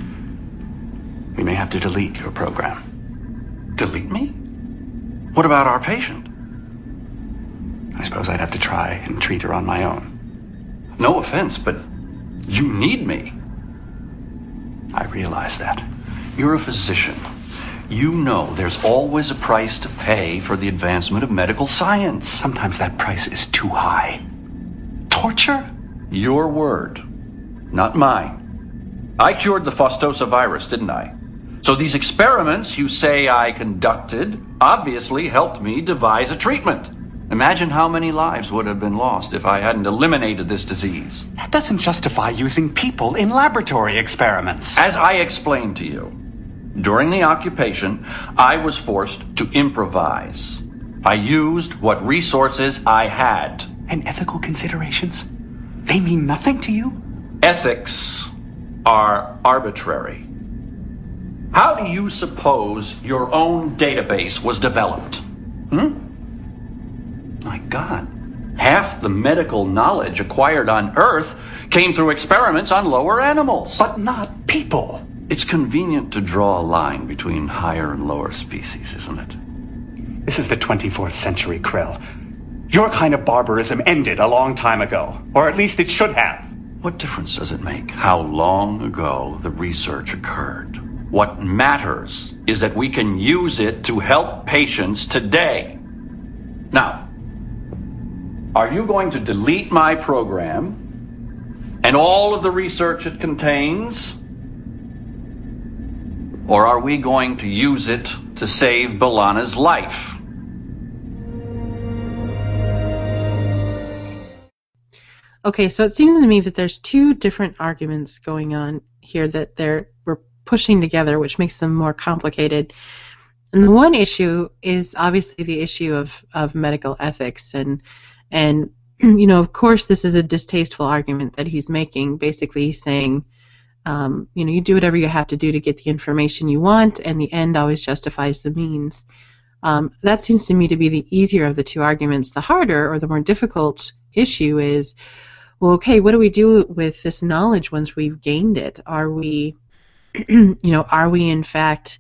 We may have to delete your program. Delete me? What about our patient? I suppose I'd have to try and treat her on my own. No offense, but you need me. I realize that. You're a physician. You know there's always a price to pay for the advancement of medical science. Sometimes that price is too high. Torture? Your word, not mine. I cured the Faustosa virus, didn't I? So these experiments you say I conducted obviously helped me devise a treatment. Imagine how many lives would have been lost if I hadn't eliminated this disease. That doesn't justify using people in laboratory experiments. As I explained to you, during the occupation, I was forced to improvise. I used what resources I had. And ethical considerations? They mean nothing to you? Ethics are arbitrary. How do you suppose your own database was developed? My God. Half the medical knowledge acquired on Earth came through experiments on lower animals. But not people. It's convenient to draw a line between higher and lower species, isn't it? This is the 24th century, Krill. Your kind of barbarism ended a long time ago. Or at least it should have. What difference does it make how long ago the research occurred? What matters is that we can use it to help patients today. Now, are you going to delete my program and all of the research it contains? Or are we going to use it to save B'Elanna's life? Okay, so it seems to me that there's two different arguments going on here that we're pushing together, which makes them more complicated. And the one issue is obviously the issue of medical ethics, and of course this is a distasteful argument that he's making. Basically, he's saying, you do whatever you have to do to get the information you want, and the end always justifies the means. That seems to me to be the easier of the two arguments. The harder or the more difficult issue is, well, okay, what do we do with this knowledge once we've gained it? Are we, are we in fact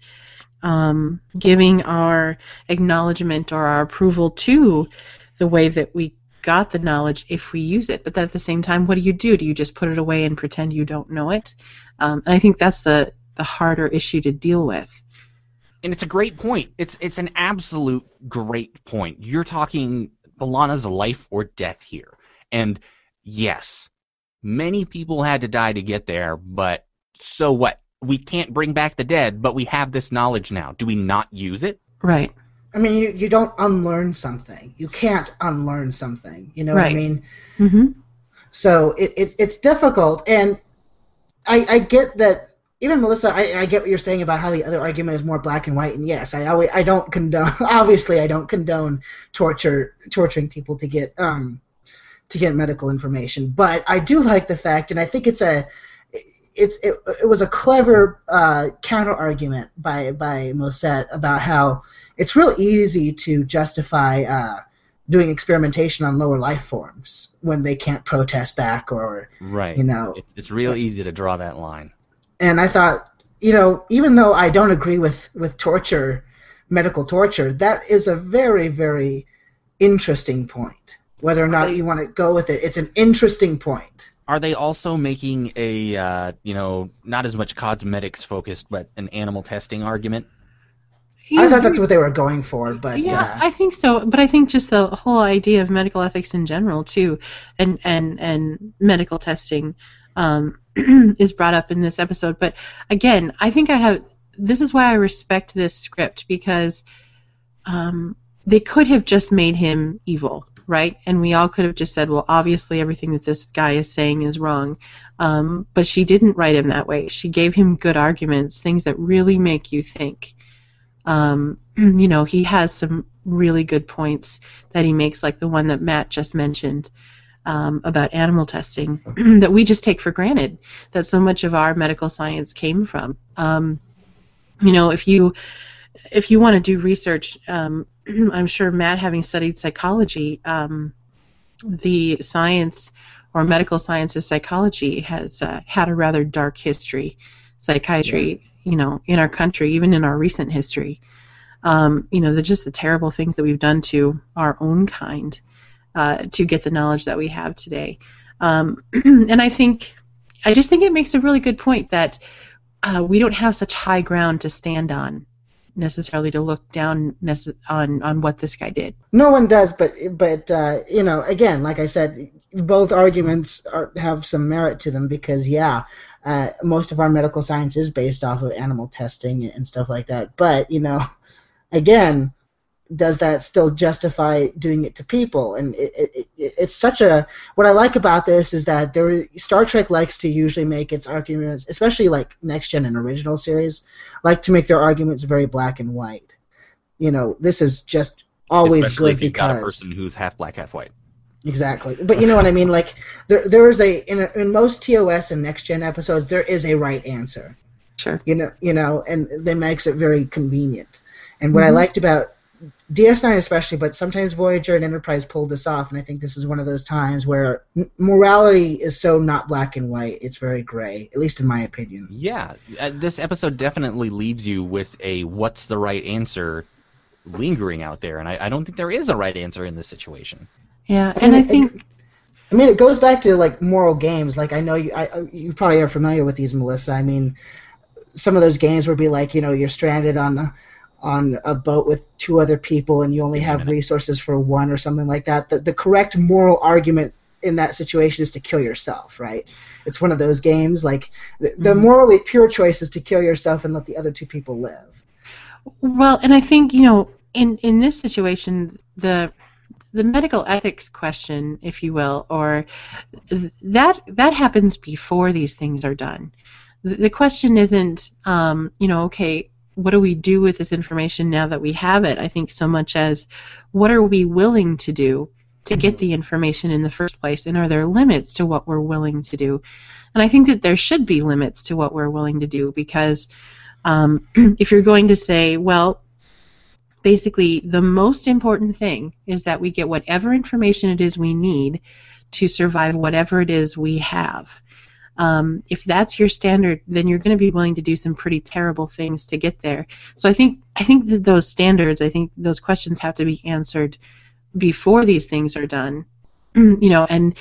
giving our acknowledgement or our approval to the way that we got the knowledge if we use it? But then at the same time, what do you do? Do you just put it away and pretend you don't know it? And I think that's the harder issue to deal with. And it's a great point. It's an absolute great point. You're talking B'Elanna's life or death here. And yes, many people had to die to get there, but so what? We can't bring back the dead, but we have this knowledge now. Do we not use it? Right. I mean, you don't unlearn something. You can't unlearn something. You know right. what I mean? Mm-hmm. So it's difficult, and I get that. Even Melissa, I get what you're saying about how the other argument is more black and white. And yes, I don't condone. Obviously, I don't condone torturing people to get medical information. But I do like the fact, and I think it was a clever counter argument by Mossett about how it's real easy to justify doing experimentation on lower life forms when they can't protest back or right. It's real easy to draw that line. And I thought, even though I don't agree with torture, medical torture, that is a very, very interesting point. Whether or not you want to go with it, it's an interesting point. Are they also making a, not as much cosmetics focused, but an animal testing argument? I thought that's what they were going for, but yeah, I think so. But I think just the whole idea of medical ethics in general too, and medical testing is brought up in this episode. But again, I think this is why I respect this script, because they could have just made him evil, right? And we all could have just said, well, obviously everything that this guy is saying is wrong. But she didn't write him that way. She gave him good arguments, things that really make you think. He has some really good points that he makes, like the one that Matt just mentioned about animal testing that we just take for granted, that so much of our medical science came from. If you want to do research, I'm sure Matt, having studied psychology, the science or medical science of psychology has had a rather dark history. Psychiatry, in our country, even in our recent history, just the terrible things that we've done to our own kind to get the knowledge that we have today. And I just think it makes a really good point that we don't have such high ground to stand on, necessarily to look down on what this guy did. No one does, but again, like I said, both arguments have some merit to them because, most of our medical science is based off of animal testing and stuff like that. But, again, does that still justify doing it to people? And it's such a... What I like about this is that Star Trek likes to usually make its arguments, especially like Next Gen and original series, like to make their arguments very black and white. This is just always Especially good if you've got a because person who's half black, half white. exactly. But you know what I mean? Like there is in most TOS and Next Gen episodes there is a right answer. Sure. You know, and that makes it very convenient. And what I liked about DS9 especially, but sometimes Voyager and Enterprise pulled this off, and I think this is one of those times where morality is so not black and white, it's very gray, at least in my opinion. Yeah, this episode definitely leaves you with a what's the right answer lingering out there, and I don't think there is a right answer in this situation. Yeah, and I think... I mean, it goes back to, like, moral games. Like, I know you probably are familiar with these, Melissa. I mean, some of those games would be like, you know, you're stranded on a boat with two other people and you only have resources for one or something like that. The correct moral argument in that situation is to kill yourself, right? It's one of those games. Like, the morally pure choice is to kill yourself and let the other two people live. Well, and I think, you know, in this situation, the medical ethics question, if you will, or that happens before these things are done. The question isn't, you know, okay, what do we do with this information now that we have it? I think so much as what are we willing to do to get the information in the first place, and are there limits to what we're willing to do? And I think that there should be limits to what we're willing to do, because if you're going to say, well, basically the most important thing is that we get whatever information it is we need to survive whatever it is we have. If that's your standard, then you're going to be willing to do some pretty terrible things to get there. So I think that those standards, I think those questions have to be answered before these things are done. You know, and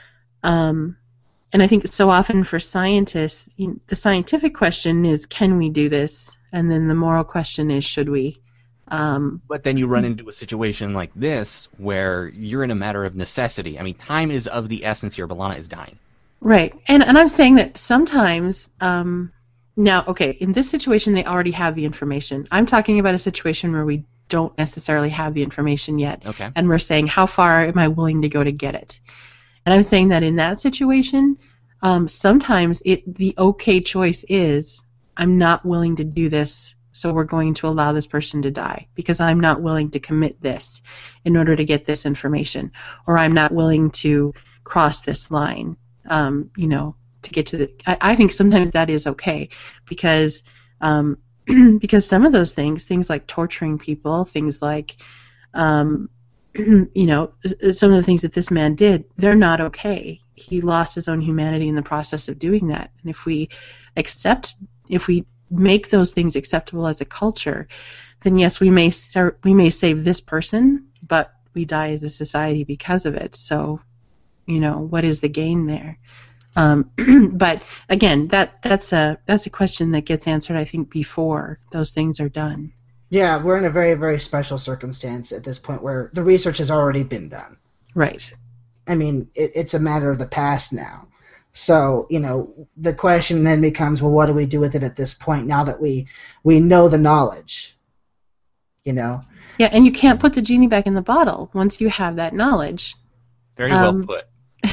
I think so often for scientists, the scientific question is, can we do this? And then the moral question is, should we? But then you run into a situation like this where you're in a matter of necessity. I mean, time is of the essence here. B'Elanna is dying. Right, and I'm saying that sometimes, now, okay, in this situation they already have the information. I'm talking about a situation where we don't necessarily have the information yet, okay, and we're saying, how far am I willing to go to get it? And I'm saying that in that situation, sometimes the okay choice is, I'm not willing to do this, so we're going to allow this person to die, because I'm not willing to commit this in order to get this information, or I'm not willing to cross this line. You know, to get to the... I think sometimes that is okay, because because some of those things like torturing people, things like, you know, some of the things that this man did, they're not okay. He lost his own humanity in the process of doing that. And if we make those things acceptable as a culture, then yes, we may save this person, but we die as a society because of it. So, you know, what is the gain there? But again, that's a question that gets answered, I think, before those things are done. Yeah, we're in a very, very special circumstance at this point where the research has already been done. Right. I mean, it's a matter of the past now. So, you know, the question then becomes, well, what do we do with it at this point now that we know the knowledge? You know? Yeah, and you can't put the genie back in the bottle once you have that knowledge. Very well put.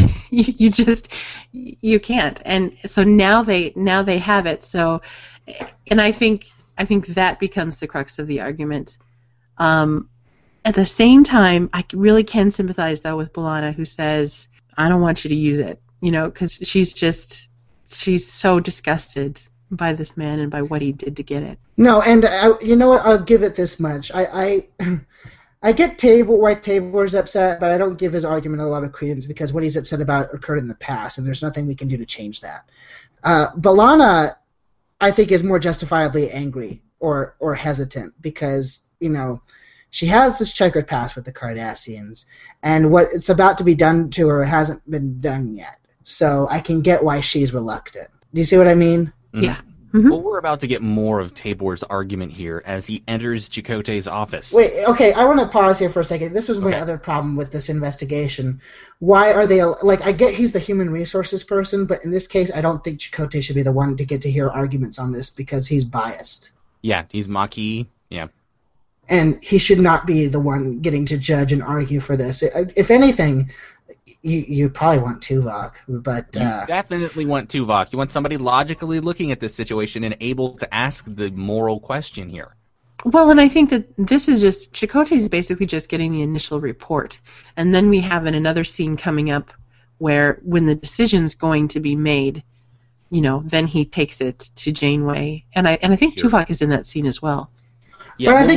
You can't, and so now they have it. So, and I think that becomes the crux of the argument. At the same time, I really can sympathize though with B'Elanna, who says, "I don't want you to use it," you know, because she's so disgusted by this man and by what he did to get it. No, and you know what? I'll give it this much. I get why Tabor's upset, but I don't give his argument a lot of credence because what he's upset about occurred in the past, and there's nothing we can do to change that. B'Elanna, I think, is more justifiably angry or hesitant because, you know, she has this checkered past with the Cardassians, and what it's about to be done to her hasn't been done yet. So I can get why she's reluctant. Do you see what I mean? Mm-hmm. Yeah. Mm-hmm. Well, we're about to get more of Tabor's argument here as he enters Chakotay's office. Wait, okay, I want to pause here for a second. This was my other problem with this investigation. Why are they... Like, I get he's the human resources person, but in this case, I don't think Chakotay should be the one to get to hear arguments on this because he's biased. Yeah, he's Maquis, yeah. And he should not be the one getting to judge and argue for this. If anything... You probably want Tuvok, but... You definitely want Tuvok. You want somebody logically looking at this situation and able to ask the moral question here. Well, and I think that this is just, Chakotay is basically just getting the initial report. And then we have in another scene coming up where when the decision's going to be made, then he takes it to Janeway. And I think Tuvok is in that scene as well. Yeah, but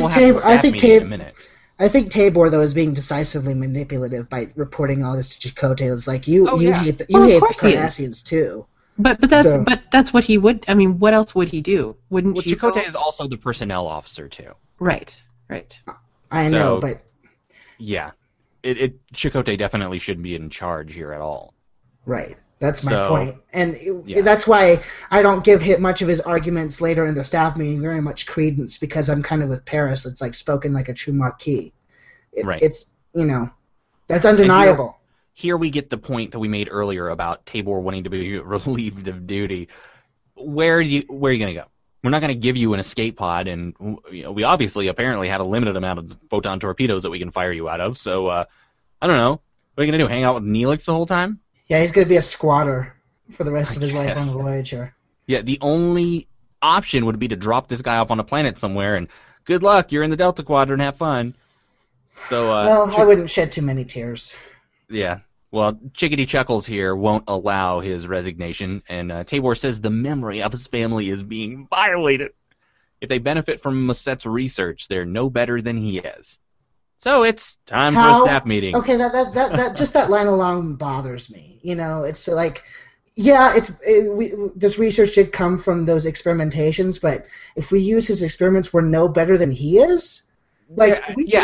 I think Tabor, though, is being decisively manipulative by reporting all this to Chakotay. It's like, you hate the Cardassians, too. But that's what he would. I mean, what else would he do? Wouldn't you? Chakotay is also the personnel officer too. Right. I know, but yeah, Chakotay definitely shouldn't be in charge here at all. Right. That's my point, and that's why I don't give much of his arguments later in the staff meeting very much credence, because I'm kind of with Paris. It's like spoken like a true Maquis. It's that's undeniable. Here we get the point that we made earlier about Tabor wanting to be relieved of duty. Where are you going to go? We're not going to give you an escape pod, and we obviously apparently had a limited amount of photon torpedoes that we can fire you out of. So I don't know. What are you going to do? Hang out with Neelix the whole time? Yeah, he's going to be a squatter for the rest of his life on the Voyager. Yeah, the only option would be to drop this guy off on a planet somewhere, and good luck. You're in the Delta Quadrant. Have fun. So I wouldn't shed too many tears. Yeah. Well, Chickadee Chuckles here won't allow his resignation, and Tabor says the memory of his family is being violated. If they benefit from Moset's research, they're no better than he is. So it's time for a staff meeting. Okay, that just that line alone bothers me. It's like, yeah, this research did come from those experimentations, but if we use his experiments, we're no better than he is. Like,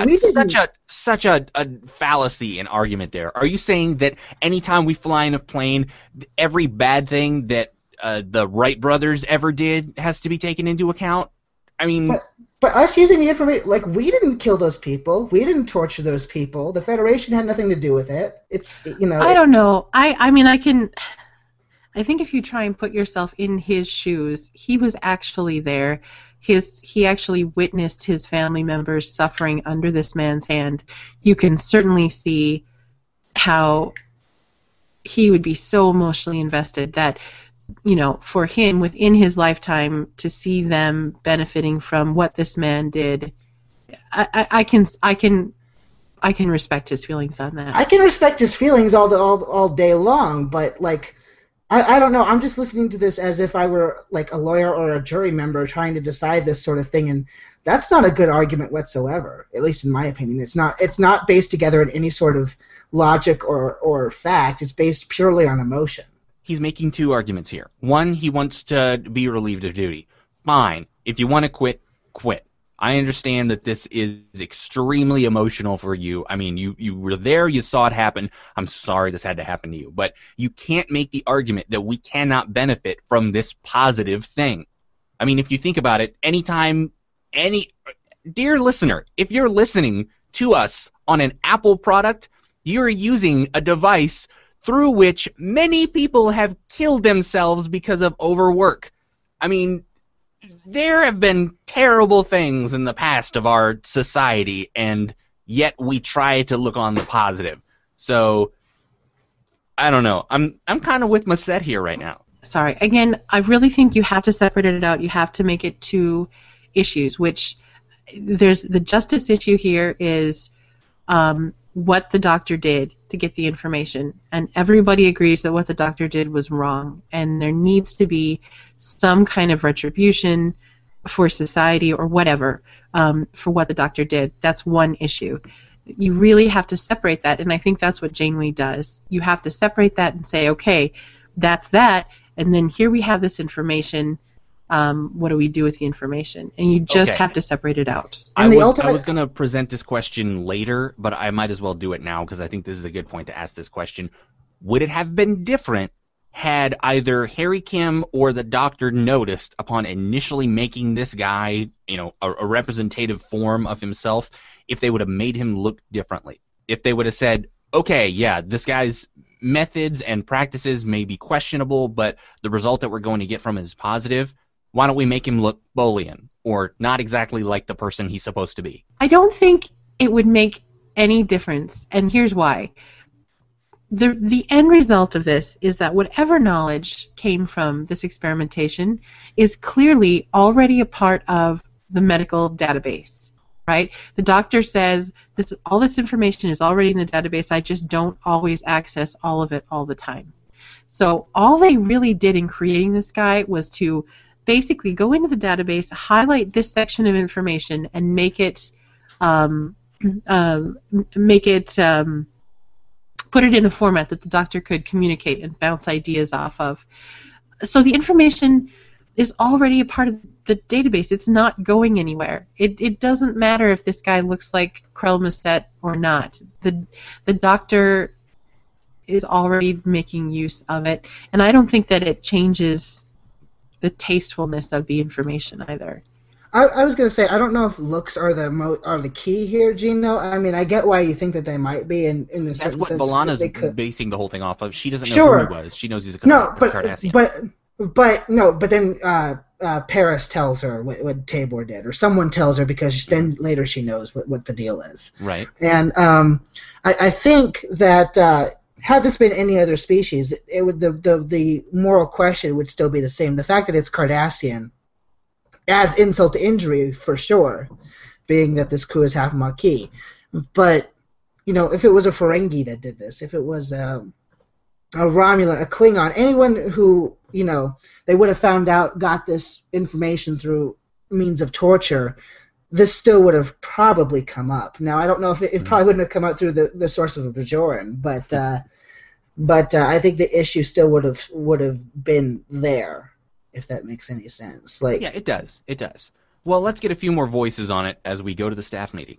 such a fallacy in argument there. Are you saying that anytime we fly in a plane, every bad thing that the Wright brothers ever did has to be taken into account? I mean, but us using the information, like, we didn't kill those people, we didn't torture those people. The Federation had nothing to do with it. It's I don't know. I mean, I think if you try and put yourself in his shoes, he was actually there. He actually witnessed his family members suffering under this man's hand. You can certainly see how he would be so emotionally invested that, for him within his lifetime to see them benefiting from what this man did, I can respect his feelings on that. I can respect his feelings all day long, but like, I don't know. I'm just listening to this as if I were like a lawyer or a jury member trying to decide this sort of thing, and that's not a good argument whatsoever. At least in my opinion, it's not based together in any sort of logic or fact. It's based purely on emotion. He's making two arguments here. One, he wants to be relieved of duty. Fine. If you want to quit, quit. I understand that this is extremely emotional for you. I mean, you were there, you saw it happen. I'm sorry this had to happen to you. But you can't make the argument that we cannot benefit from this positive thing. I mean, if you think about it, dear listener, if you're listening to us on an Apple product, you're using a device through which many people have killed themselves because of overwork. I mean, there have been terrible things in the past of our society, and yet we try to look on the positive. So, I don't know. I'm kind of with Moset here right now. Sorry. Again, I really think you have to separate it out. You have to make it two issues, which there's the justice issue here is what the doctor did to get the information. And everybody agrees that what the doctor did was wrong. And there needs to be some kind of retribution for society or whatever for what the doctor did. That's one issue. You really have to separate that, and I think that's what Janeway does. You have to separate that and say, okay, that's that, and then here we have this information. What do we do with the information? And you just have to separate it out. I was going to present this question later, but I might as well do it now because I think this is a good point to ask this question. Would it have been different had either Harry Kim or the doctor noticed upon initially making this guy, a representative form of himself, if they would have made him look differently? If they would have said, okay, yeah, this guy's methods and practices may be questionable, but the result that we're going to get from is positive, why don't we make him look Bolian or not exactly like the person he's supposed to be? I don't think it would make any difference, and here's why. The end result of this is that whatever knowledge came from this experimentation is clearly already a part of the medical database, right? The doctor says all this information is already in the database. I just don't always access all of it all the time. So all they really did in creating this guy was to basically go into the database, highlight this section of information, and make it put it in a format that the doctor could communicate and bounce ideas off of. So the information is already a part of the database. It's not going anywhere. It doesn't matter if this guy looks like Krell Moset or not. The doctor is already making use of it, and I don't think that it changes the tastefulness of the information either. I was going to say, I don't know if looks are the key here, Gino. I mean, I get why you think that they might be in a certain sense. That's what B'Elanna's basing the whole thing off of. She doesn't know sure. who he was. She knows he's a Cardassian. But then Paris tells her what Tabor did, or someone tells her, because then later she knows what the deal is. Right. And I think that had this been any other species, it would the moral question would still be the same. The fact that it's Cardassian adds insult to injury for sure, being that this crew is half Maquis. But if it was a Ferengi that did this, if it was a Romulan, a Klingon, anyone who they would have found out, got this information through means of torture, this still would have probably come up. Now I don't know if it probably wouldn't have come up through the source of a Bajoran, but I think the issue still would have been there, if that makes any sense. Yeah, it does. It does. Well, let's get a few more voices on it as we go to the staff meeting.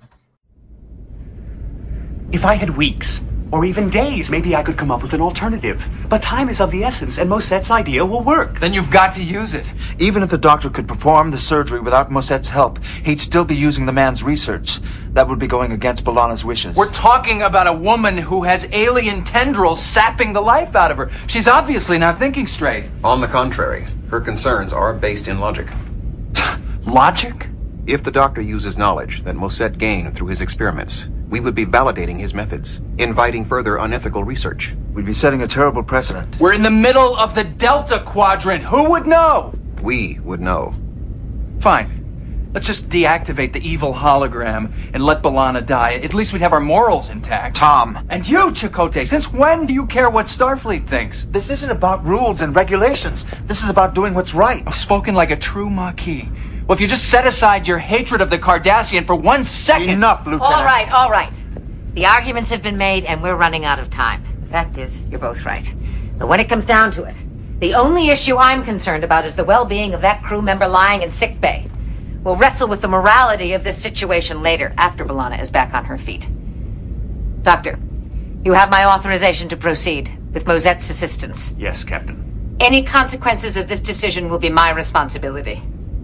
If I had weeks, or even days, maybe I could come up with an alternative. But time is of the essence, and Moset's idea will work. Then you've got to use it. Even if the doctor could perform the surgery without Moset's help, he'd still be using the man's research. That would be going against B'Elanna's wishes. We're talking about a woman who has alien tendrils sapping the life out of her. She's obviously not thinking straight. On the contrary, her concerns are based in logic. Logic? If the doctor uses knowledge that Moset gained through his experiments, we would be validating his methods, inviting further unethical research. We'd be setting a terrible precedent. We're in the middle of the Delta Quadrant. Who would know? We would know. Fine. Let's just deactivate the evil hologram and let B'Elanna die. At least we'd have our morals intact. Tom. And you, Chakotay, since when do you care what Starfleet thinks? This isn't about rules and regulations. This is about doing what's right. Spoken like a true Maquis. Well, if you just set aside your hatred of the Cardassian for 1 second... Enough, Lieutenant. All right. The arguments have been made, and we're running out of time. The fact is, you're both right. But when it comes down to it, the only issue I'm concerned about is the well-being of that crew member lying in sickbay. We'll wrestle with the morality of this situation later, after B'Elanna is back on her feet. Doctor, you have my authorization to proceed, with Moset's assistance. Yes, Captain. Any consequences of this decision will be my responsibility.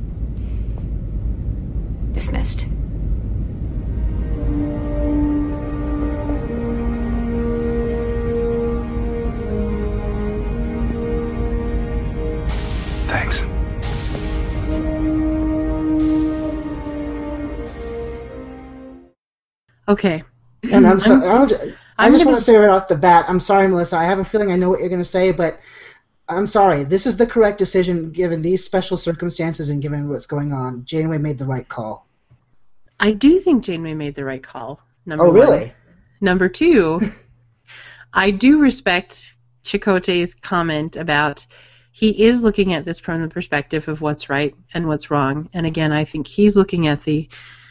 Dismissed. Thanks. Okay. And I'm sorry. I just want to say right off the bat, I'm sorry, Melissa. I have a feeling I know what you're going to say, but I'm sorry. This is the correct decision given these special circumstances and given what's going on. Janeway made the right call. I do think Janeway made the right call. Number one. Really? Number two, I do respect Chakotay's comment about he is looking at this from the perspective of what's right and what's wrong. And again, I think he's looking at the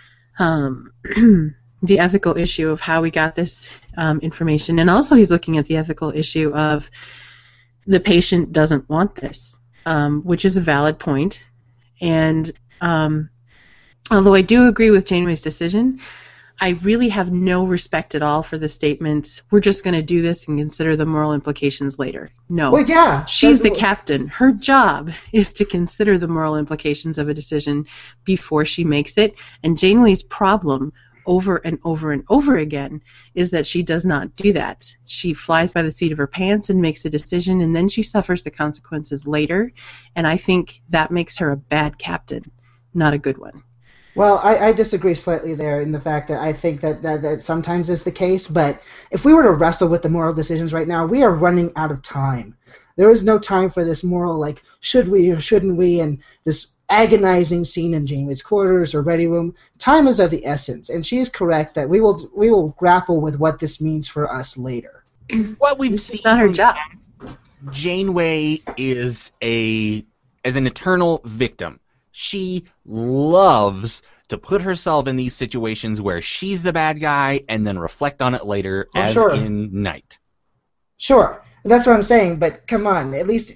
the ethical issue of how we got this information, and also he's looking at the ethical issue of the patient doesn't want this, which is a valid point. And although I do agree with Janeway's decision, I really have no respect at all for the statement, we're just going to do this and consider the moral implications later. No. Well, yeah. She's the captain. Her job is to consider the moral implications of a decision before she makes it. And Janeway's problem over and over and over again is that she does not do that. She flies by the seat of her pants and makes a decision, and then she suffers the consequences later. And I think that makes her a bad captain, not a good one. Well, I disagree slightly there in the fact that I think that sometimes is the case, but if we were to wrestle with the moral decisions right now, we are running out of time. There is no time for this moral, like, should we or shouldn't we, and this agonizing scene in Janeway's quarters or ready room, time is of the essence, and she is correct that we will grapple with what this means for us later. What we've seen not her job. Janeway is an eternal victim. She loves to put herself in these situations where she's the bad guy and then reflect on it later, as sure. in Night. Sure, that's what I'm saying. But come on, at least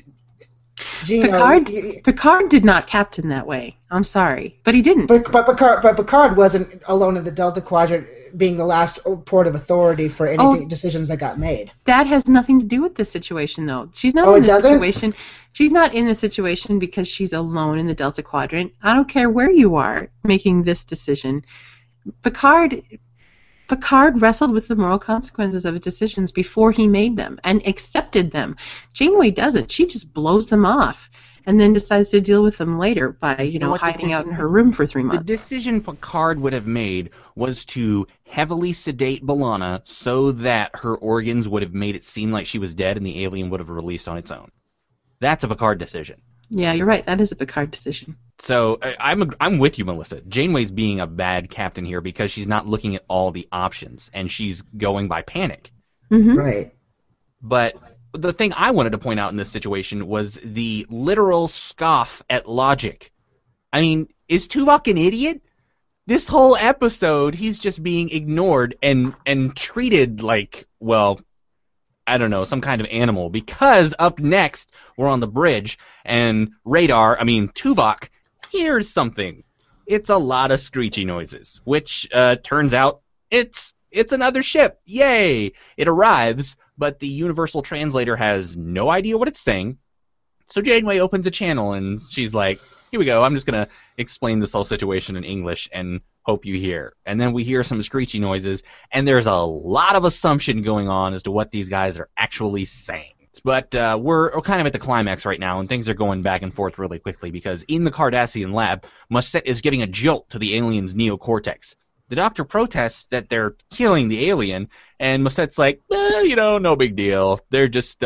Picard did not captain that way. I'm sorry, but he didn't. But Picard wasn't alone in the Delta Quadrant, being the last port of authority for any decisions that got made. That has nothing to do with this situation, though. She's not in this situation. She's not in the situation because she's alone in the Delta Quadrant. I don't care where you are making this decision. Picard wrestled with the moral consequences of his decisions before he made them and accepted them. Janeway doesn't. She just blows them off and then decides to deal with them later by, hiding out in her room for 3 months. The decision Picard would have made was to heavily sedate B'Elanna so that her organs would have made it seem like she was dead and the alien would have released on its own. That's a Picard decision. Yeah, you're right. That is a Picard decision. So I'm with you, Melissa. Janeway's being a bad captain here because she's not looking at all the options, and she's going by panic. Mm-hmm. Right. But the thing I wanted to point out in this situation was the literal scoff at logic. I mean, is Tuvok an idiot? This whole episode, he's just being ignored and treated like, well, I don't know, some kind of animal, because up next we're on the bridge and Tuvok hears something. It's a lot of screechy noises, which turns out it's another ship. Yay! It arrives, but the universal translator has no idea what it's saying. So Janeway opens a channel and she's like, here we go, I'm just going to explain this whole situation in English and hope you hear. And then we hear some screechy noises, and there's a lot of assumption going on as to what these guys are actually saying. But we're kind of at the climax right now, and things are going back and forth really quickly, because in the Cardassian lab, Musset is giving a jolt to the alien's neocortex. The doctor protests that they're killing the alien, and Musset's like, no big deal. They're just,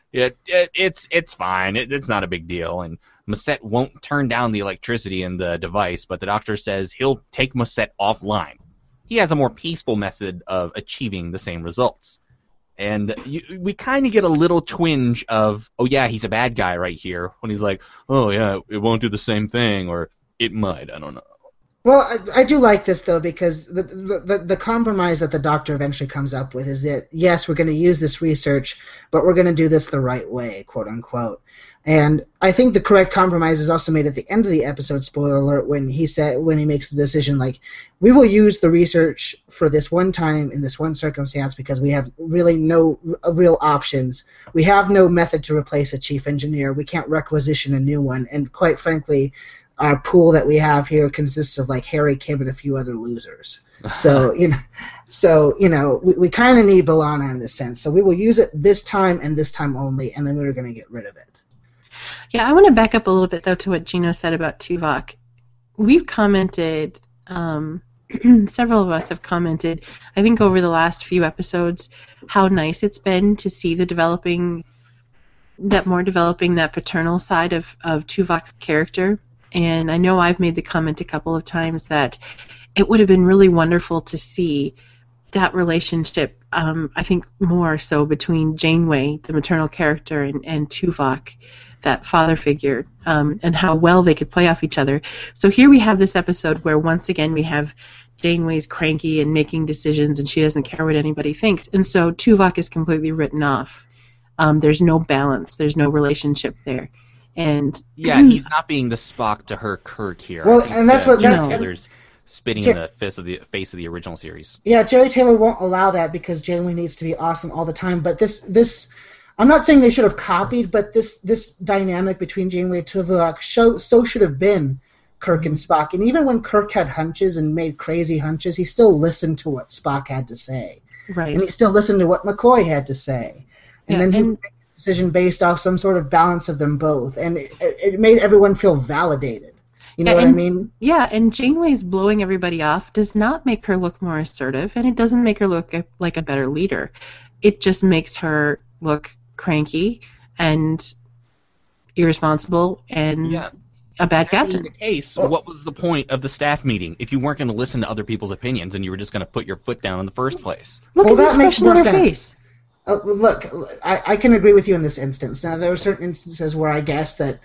it's fine. It's not a big deal. And Musset won't turn down the electricity in the device, but the doctor says he'll take Musset offline. He has a more peaceful method of achieving the same results. And we kind of get a little twinge of, oh yeah, he's a bad guy right here, when he's like, oh yeah, it won't do the same thing, or it might, I don't know. Well, I do like this, though, because the compromise that the doctor eventually comes up with is that, yes, we're going to use this research, but we're going to do this the right way, quote unquote. And I think the correct compromise is also made at the end of the episode, spoiler alert, when he makes the decision, like, we will use the research for this one time in this one circumstance because we have really no real options. We have no method to replace a chief engineer. We can't requisition a new one. And quite frankly, our pool that we have here consists of like Harry, Kim, and a few other losers. So we kind of need B'Elanna in this sense. So we will use it this time and this time only, and then we're going to get rid of it. Yeah, I want to back up a little bit though to what Gino said about Tuvok. We've commented, several of us have commented, I think over the last few episodes, how nice it's been to see the developing that paternal side of Tuvok's character. And I know I've made the comment a couple of times that it would have been really wonderful to see that relationship, I think more so between Janeway, the maternal character, and Tuvok, that father figure, and how well they could play off each other. So here we have this episode where once again we have Janeway's cranky and making decisions and she doesn't care what anybody thinks. And so Tuvok is completely written off. There's no balance. There's no relationship there. And yeah, he's not being the Spock to her Kirk here. Well, and that's what Taylor's spitting in the face of the original series. Yeah, Jerry Taylor won't allow that because Janeway needs to be awesome all the time. But this, I'm not saying they should have copied, but this dynamic between Janeway and Tuvok so should have been Kirk and Spock. And even when Kirk had hunches and made crazy hunches, he still listened to what Spock had to say. Right. And he still listened to what McCoy had to say. And then he made a decision based off some sort of balance of them both. And it made everyone feel validated. You know what I mean? Yeah, and Janeway's blowing everybody off does not make her look more assertive, and it doesn't make her look like a better leader. It just makes her look cranky and irresponsible and a bad That captain. being the case, what was the point of the staff meeting if you weren't going to listen to other people's opinions and you were just going to put your foot down in the first place? Look Well, at the that makes expression on more her sense. face. Look, I can agree with you in this instance. Now, there are certain instances where I guess that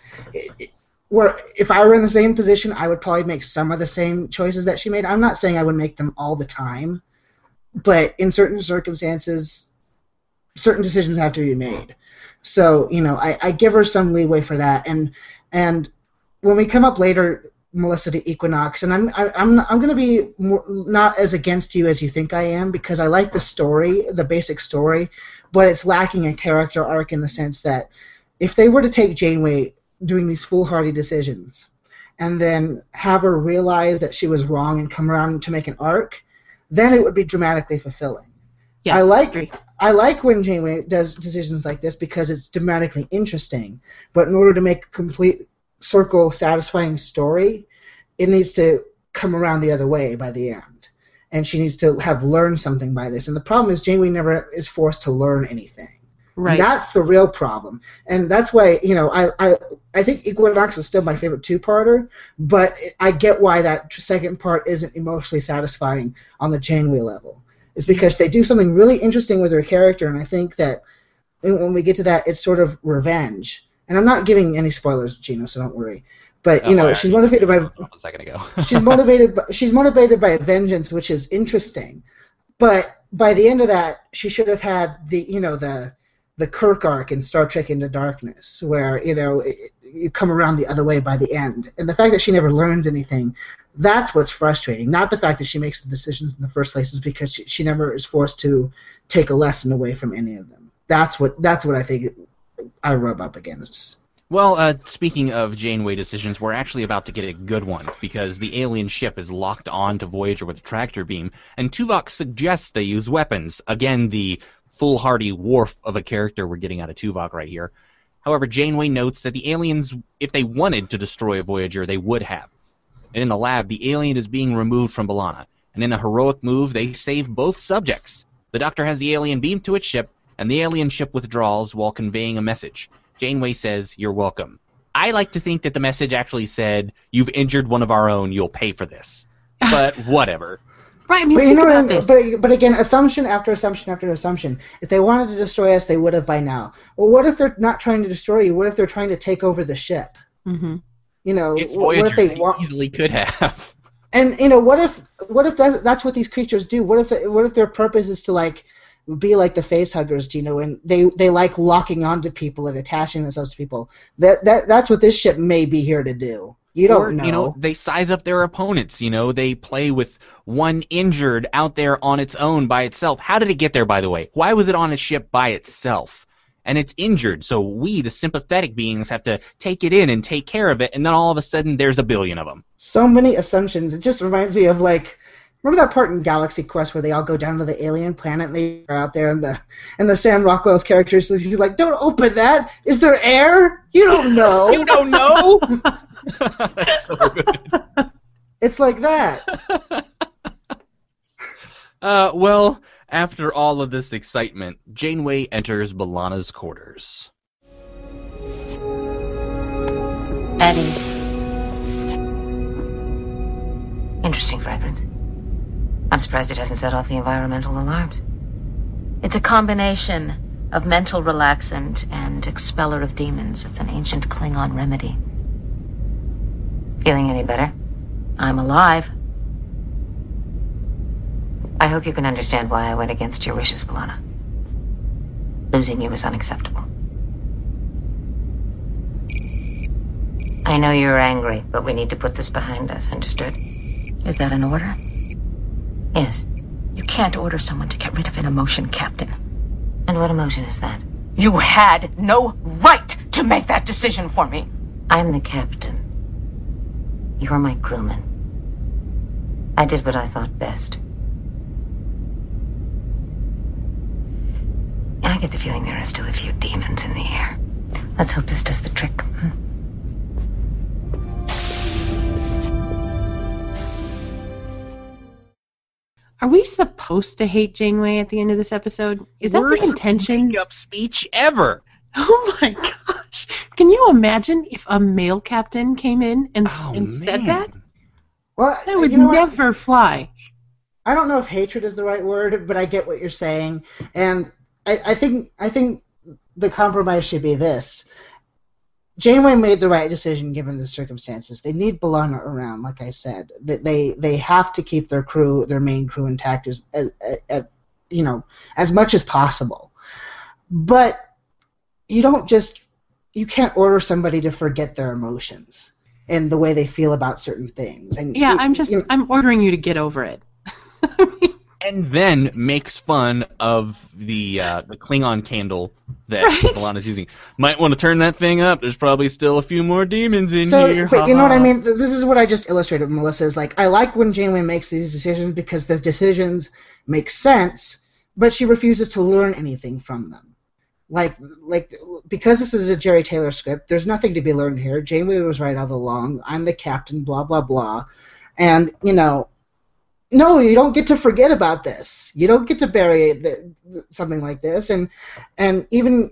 where if I were in the same position, I would probably make some of the same choices that she made. I'm not saying I would make them all the time, but in certain circumstances, certain decisions have to be made. So, I give her some leeway for that. And when we come up later, Melissa, to Equinox, and I'm going to be not as against you as you think I am, because I like the story, the basic story, but it's lacking a character arc in the sense that if they were to take Janeway doing these foolhardy decisions and then have her realize that she was wrong and come around to make an arc, then it would be dramatically fulfilling. Yes, I like when Janeway does decisions like this because it's dramatically interesting, but in order to make a complete circle satisfying story, it needs to come around the other way by the end, and she needs to have learned something by this. And the problem is Janeway never is forced to learn anything. Right. And that's the real problem, and that's why I think Equinox is still my favorite two-parter, but I get why that second part isn't emotionally satisfying on the Janeway level. It's because they do something really interesting with her character, and I think that when we get to that, it's sort of revenge. And I'm not giving any spoilers, Gino, so don't worry. But she's motivated by a second ago. she's motivated by vengeance, which is interesting. But by the end of that, she should have had the Kirk arc in Star Trek Into Darkness, where you come around the other way by the end. And the fact that she never learns anything, that's what's frustrating. Not the fact that she makes the decisions in the first place, is because she never is forced to take a lesson away from any of them. That's what I think I rub up against. Well, speaking of Janeway decisions, we're actually about to get a good one, because the alien ship is locked on to Voyager with a tractor beam, and Tuvok suggests they use weapons. Again, the foolhardy Worf of a character we're getting out of Tuvok right here. However, Janeway notes that the aliens, if they wanted to destroy Voyager, they would have. And in the lab, the alien is being removed from B'Elanna, and in a heroic move, they save both subjects. The Doctor has the alien beamed to its ship, and the alien ship withdraws while conveying a message. Janeway says, "You're welcome." I like to think that the message actually said, "You've injured one of our own, you'll pay for this." But whatever. Right, I mean, think about this. But again, assumption after assumption after assumption. If they wanted to destroy us, they would have by now. Well, what if they're not trying to destroy you? What if they're trying to take over the ship? Mm-hmm. It's Voyager, what if they easily could have. And what if that's what these creatures do? What if their purpose is to be like the face huggers, Gino, and they like locking onto people and attaching themselves to people? That's what this ship may be here to do. You don't know. They size up their opponents. They play with one injured out there on its own by itself. How did it get there, by the way? Why was it on a ship by itself? And it's injured, so we, the sympathetic beings, have to take it in and take care of it, and then all of a sudden there's a billion of them. So many assumptions. It just reminds me of, remember that part in Galaxy Quest where they all go down to the alien planet and they are out there, and the Sam Rockwell's character, he's like, "Don't open that! Is there air? You don't know!" You don't know? That's so good. It's like that. Well, after all of this excitement, Janeway enters B'Elanna's quarters. At ease. Interesting fragrance. I'm surprised it hasn't set off the environmental alarms. It's a combination of mental relaxant and expeller of demons. It's an ancient Klingon remedy. Feeling any better? I'm alive. I hope you can understand why I went against your wishes, B'Elanna. Losing you is unacceptable. I know you're angry, but we need to put this behind us, understood? Is that an order? Yes. You can't order someone to get rid of an emotion, Captain. And what emotion is that? You had no right to make that decision for me. I'm the captain. You're my crewman. I did what I thought best. I get the feeling there are still a few demons in the air. Let's hope this does the trick. Are we supposed to hate Janeway at the end of this episode? Is that the intention? Worst up speech ever. Oh my god. gosh. Can you imagine if a male captain came in and said that? Well, that would never fly. I don't know if hatred is the right word, but I get what you're saying. And I think the compromise should be this. Janeway made the right decision given the circumstances. They need B'Elanna around, like I said. They have to keep their crew, their main crew, intact as much as possible. But you can't order somebody to forget their emotions and the way they feel about certain things. And yeah, I'm ordering you to get over it. And then makes fun of the Klingon candle that B'Elanna's using. Might want to turn that thing up. There's probably still a few more demons in here. But you know what I mean? This is what I just illustrated, Melissa. Is like, I like when Janeway makes these decisions because the decisions make sense, but she refuses to learn anything from them. Like because this is a Jerry Taylor script, there's nothing to be learned here. Janeway was right all along. I'm the captain, blah, blah, blah. And, no, you don't get to forget about this. You don't get to bury something like this. And even,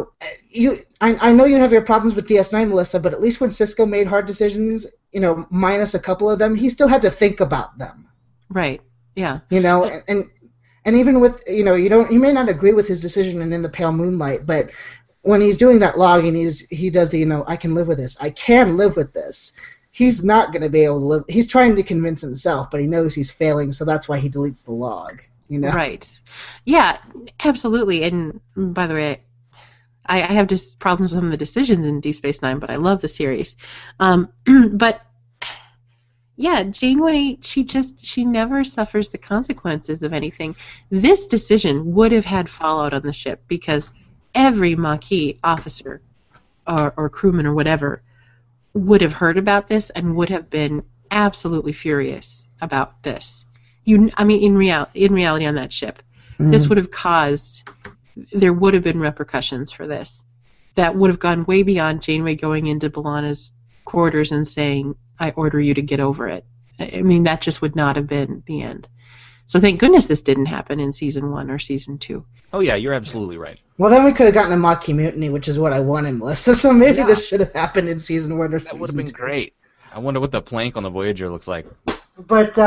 I know you have your problems with DS9, Melissa, but at least when Sisko made hard decisions, minus a couple of them, he still had to think about them. Right, yeah. And even with, you may not agree with his decision in the Pale Moonlight, but when he's doing that log and he does the, I can live with this. I can live with this. He's not going to be able to live. He's trying to convince himself, but he knows he's failing, so that's why he deletes the log. Right. Yeah, absolutely. And by the way, I have just problems with some of the decisions in Deep Space Nine, but I love the series. But yeah, Janeway, she never suffers the consequences of anything. This decision would have had fallout on the ship because every Maquis officer or crewman or whatever would have heard about this and would have been absolutely furious about this. In reality on that ship, this would have there would have been repercussions for this that would have gone way beyond Janeway going into B'Elanna's quarters and saying, I order you to get over it. I mean, that just would not have been the end. So thank goodness this didn't happen in Season 1 or Season 2. Oh, yeah, you're absolutely right. Well, then we could have gotten a Maquis mutiny, which is what I wanted, Melissa. So maybe this should have happened in Season 1 or Season 2. That would have been great. I wonder what the plank on the Voyager looks like. But,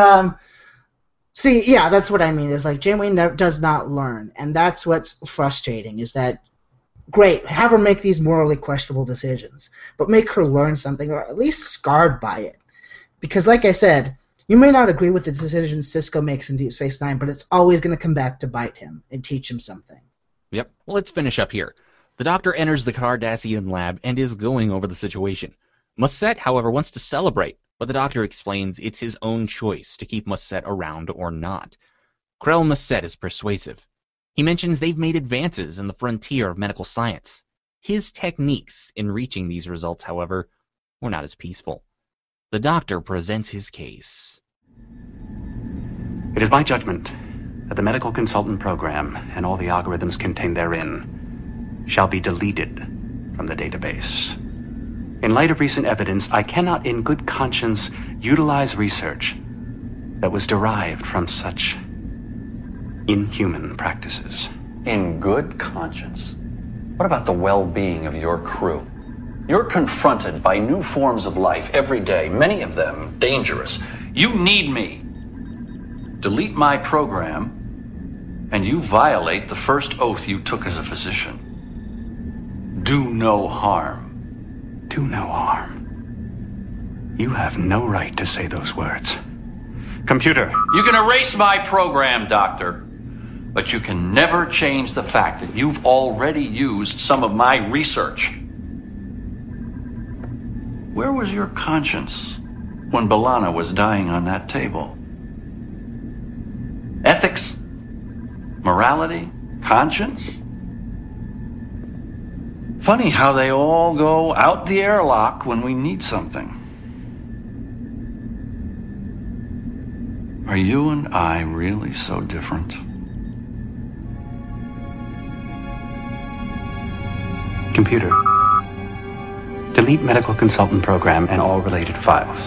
see, yeah, that's what I mean. Is like Janeway does not learn, and that's what's frustrating, is that, great, have her make these morally questionable decisions, but make her learn something, or at least scarred by it. Because, like I said, you may not agree with the decisions Sisko makes in Deep Space Nine, but it's always going to come back to bite him and teach him something. Yep. Well, let's finish up here. The Doctor enters the Cardassian lab and is going over the situation. Musset, however, wants to celebrate, but the Doctor explains it's his own choice to keep Musset around or not. Krell Musset is persuasive. He mentions they've made advances in the frontier of medical science. His techniques in reaching these results, however, were not as peaceful. The Doctor presents his case. It is my judgment that the medical consultant program and all the algorithms contained therein shall be deleted from the database. In light of recent evidence, I cannot in good conscience utilize research that was derived from such inhuman practices. In good conscience? What about the well-being of your crew? You're confronted by new forms of life every day, many of them dangerous. You need me. Delete my program, and you violate the first oath you took as a physician. Do no harm. Do no harm. You have no right to say those words. Computer. You can erase my program, Doctor, but you can never change the fact that you've already used some of my research. Where was your conscience when B'Elanna was dying on that table? Ethics? Morality? Conscience? Funny how they all go out the airlock when we need something. Are you and I really so different? Computer. Delete medical consultant program and all related files.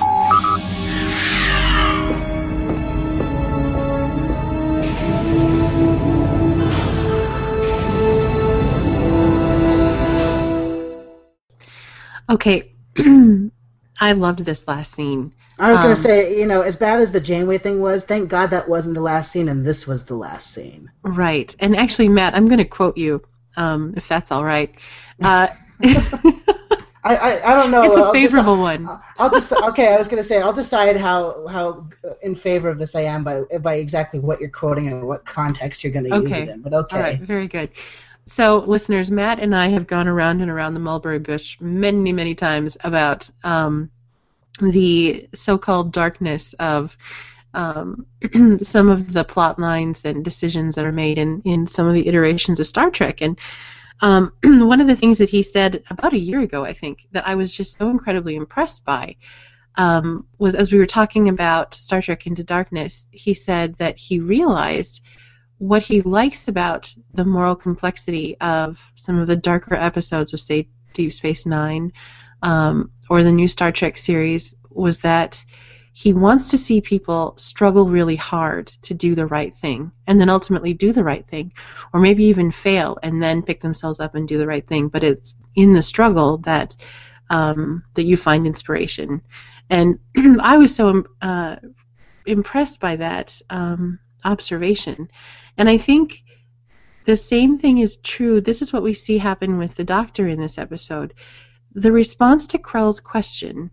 Okay. I loved this last scene. I was going to say, as bad as the Janeway thing was, thank God that wasn't the last scene and this was the last scene. Right. And actually, Matt, I'm going to quote you, if that's all right. I don't know. It's a favorable one. I was going to say, I'll decide how in favor of this I am by exactly what you're quoting and what context you're going to use it in. But okay. All right, very good. So, listeners, Matt and I have gone around and around the mulberry bush many, many times about the so-called darkness of some of the plot lines and decisions that are made in some of the iterations of Star Trek. And one of the things that he said about a year ago, I think, that I was just so incredibly impressed by was, as we were talking about Star Trek Into Darkness, he said that he realized what he likes about the moral complexity of some of the darker episodes of, say, Deep Space Nine or the new Star Trek series was that he wants to see people struggle really hard to do the right thing and then ultimately do the right thing, or maybe even fail and then pick themselves up and do the right thing. But it's in the struggle that that you find inspiration. And I was so impressed by that observation. And I think the same thing is true. This is what we see happen with the Doctor in this episode. The response to Krell's question,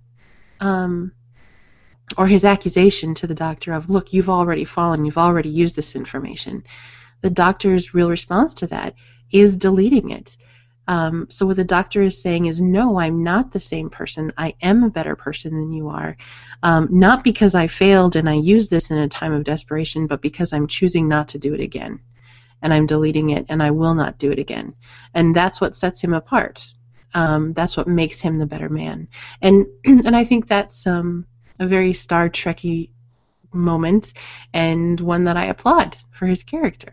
or his accusation to the Doctor of, look, you've already fallen, you've already used this information. The Doctor's real response to that is deleting it. So what the Doctor is saying is, no, I'm not the same person. I am a better person than you are. Not because I failed and I used this in a time of desperation, but because I'm choosing not to do it again. And I'm deleting it, and I will not do it again. And that's what sets him apart. That's what makes him the better man. And I think that's a very Star Trek-y moment, and one that I applaud for his character.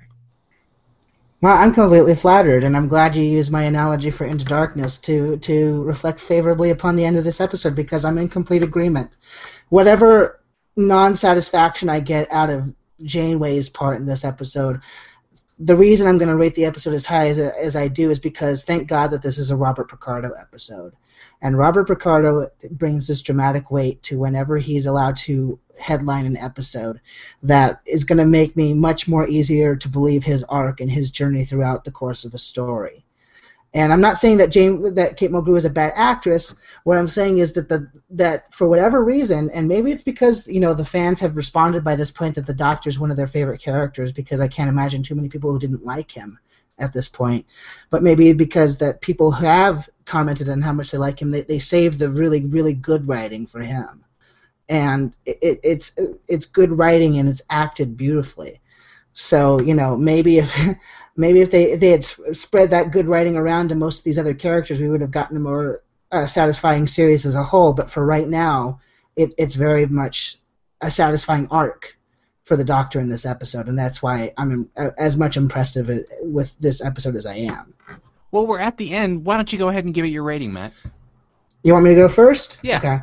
Well, I'm completely flattered, and I'm glad you used my analogy for Into Darkness to reflect favorably upon the end of this episode, because I'm in complete agreement. Whatever non-satisfaction I get out of Janeway's part in this episode, the reason I'm going to rate the episode as high as I do is because thank God that this is a Robert Picardo episode. And Robert Picardo brings this dramatic weight to whenever he's allowed to headline an episode that is going to make me much more easier to believe his arc and his journey throughout the course of a story. And I'm not saying that Kate Mulgrew is a bad actress. What I'm saying is that for whatever reason, and maybe it's because the fans have responded by this point that the Doctor's one of their favorite characters, because I can't imagine too many people who didn't like him at this point. But maybe because that people have commented on how much they like him, they saved the really, really good writing for him. And it's good writing and it's acted beautifully. So maybe if they had spread that good writing around to most of these other characters, we would have gotten a more satisfying series as a whole. But for right now, it's very much a satisfying arc for the Doctor in this episode, and that's why I'm as much impressed with this episode as I am. Well, we're at the end. Why don't you go ahead and give it your rating, Matt? You want me to go first? Yeah. Okay.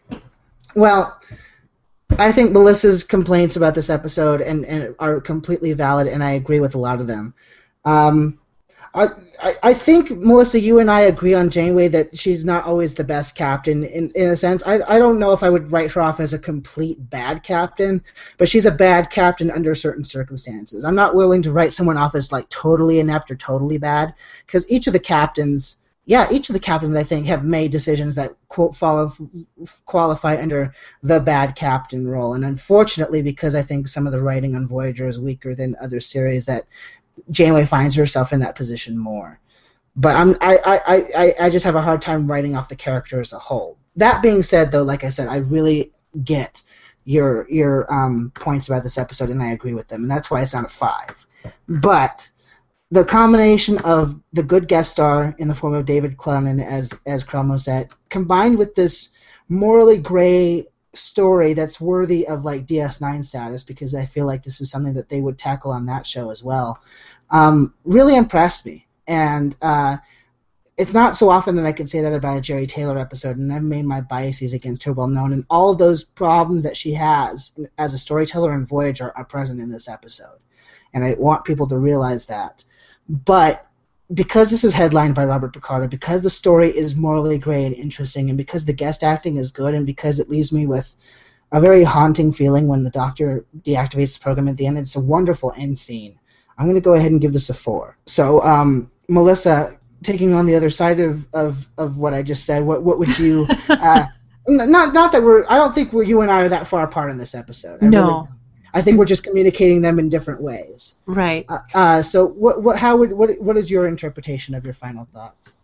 Well, I think Melissa's complaints about this episode and are completely valid, and I agree with a lot of them. I think, Melissa, you and I agree on Janeway that she's not always the best captain in a sense. I don't know if I would write her off as a complete bad captain, but she's a bad captain under certain circumstances. I'm not willing to write someone off as like totally inept or totally bad, because each of the captains I think have made decisions that qualify under the bad captain role. And unfortunately, because I think some of the writing on Voyager is weaker than other series, that Janeway finds herself in that position more. But I just have a hard time writing off the character as a whole. That being said, though, like I said, I really get your points about this episode, and I agree with them, and that's why it's not a 5. But the combination of the good guest star in the form of David Clonan as Krell Moset, combined with this morally gray story that's worthy of like DS9 status, because I feel like this is something that they would tackle on that show as well, really impressed me. And it's not so often that I can say that about a Jerry Taylor episode, and I've made my biases against her well known, and all of those problems that she has as a storyteller in Voyager are present in this episode. And I want people to realize that. But because this is headlined by Robert Picardo, because the story is morally gray and interesting, and because the guest acting is good, and because it leaves me with a very haunting feeling when the Doctor deactivates the program at the end, it's a wonderful end scene. I'm going to go ahead and give this a 4. So, Melissa, taking on the other side of what I just said, what would you... not that I don't think you and I are that far apart in this episode. I think we're just communicating them in different ways. Right. So what is your interpretation of your final thoughts?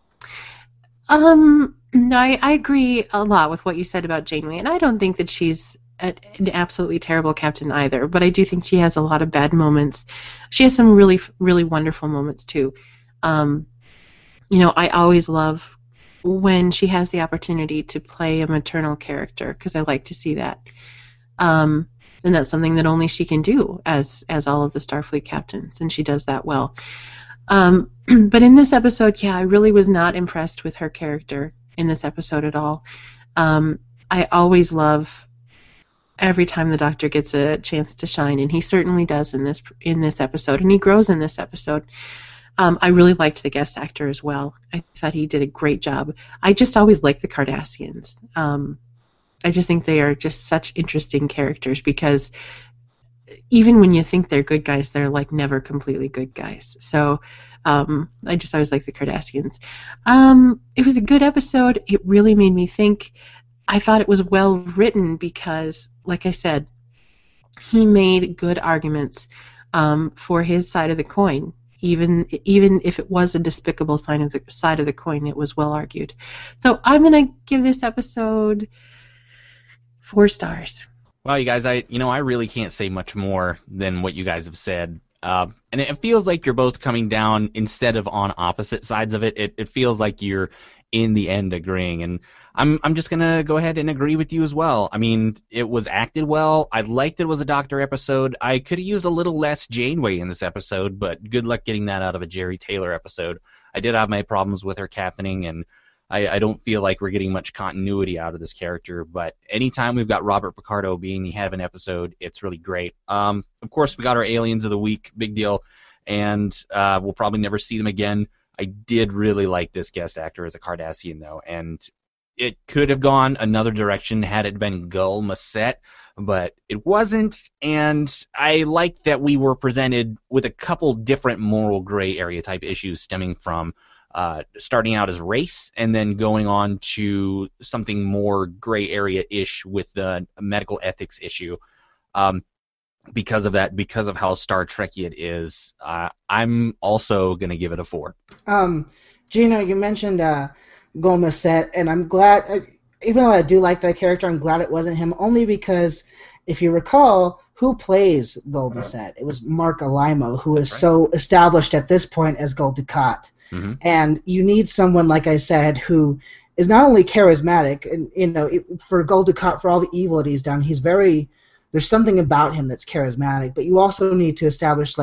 No, I agree a lot with what you said about Janeway, and I don't think that she's an absolutely terrible captain either, but I do think she has a lot of bad moments. She has some really, really wonderful moments too. I always love when she has the opportunity to play a maternal character, because I like to see that. And that's something that only she can do as all of the Starfleet captains, and she does that well. But in this episode, I really was not impressed with her character in this episode at all. I always love every time the Doctor gets a chance to shine, and he certainly does in this episode, and he grows in this episode. I really liked the guest actor as well. I thought he did a great job. I just always liked the Cardassians. I just think they are just such interesting characters, because even when you think they're good guys, they're like never completely good guys. So I just always like the Cardassians. It was a good episode. It really made me think. I thought it was well written because, like I said, he made good arguments for his side of the coin. Even if it was a despicable side of the coin, it was well argued. So I'm gonna give this episode 4 stars. Well, you guys, I really can't say much more than what you guys have said. And it feels like you're both coming down instead of on opposite sides of it. It feels like you're in the end agreeing, and I'm just gonna go ahead and agree with you as well. I mean, it was acted well. I liked it was a Doctor episode. I could have used a little less Janeway in this episode, but good luck getting that out of a Jerry Taylor episode. I did have my problems with her captaining, and I don't feel like we're getting much continuity out of this character, but anytime we've got Robert Picardo being the head of an episode, it's really great. Of course, we got our Aliens of the Week, big deal, and we'll probably never see them again. I did really like this guest actor as a Cardassian, though, and it could have gone another direction had it been Gul Macet, but it wasn't, and I liked that we were presented with a couple different moral gray area type issues stemming from starting out as race and then going on to something more gray area-ish with the medical ethics issue. Because of that, because of how Star Trek-y it is, I'm also going to give it a 4. Gina, you mentioned Gul Macet, and I'm glad, even though I do like that character, I'm glad it wasn't him, only because, if you recall, who plays Gul Macet? It was Mark Alaimo, who is so established at this point as Gul Dukat. Mm-hmm. And you need someone, like I said, who is not only charismatic, and for Gul Dukat, for all the evil that he's done, there's something about him that's charismatic, but you also need to establish,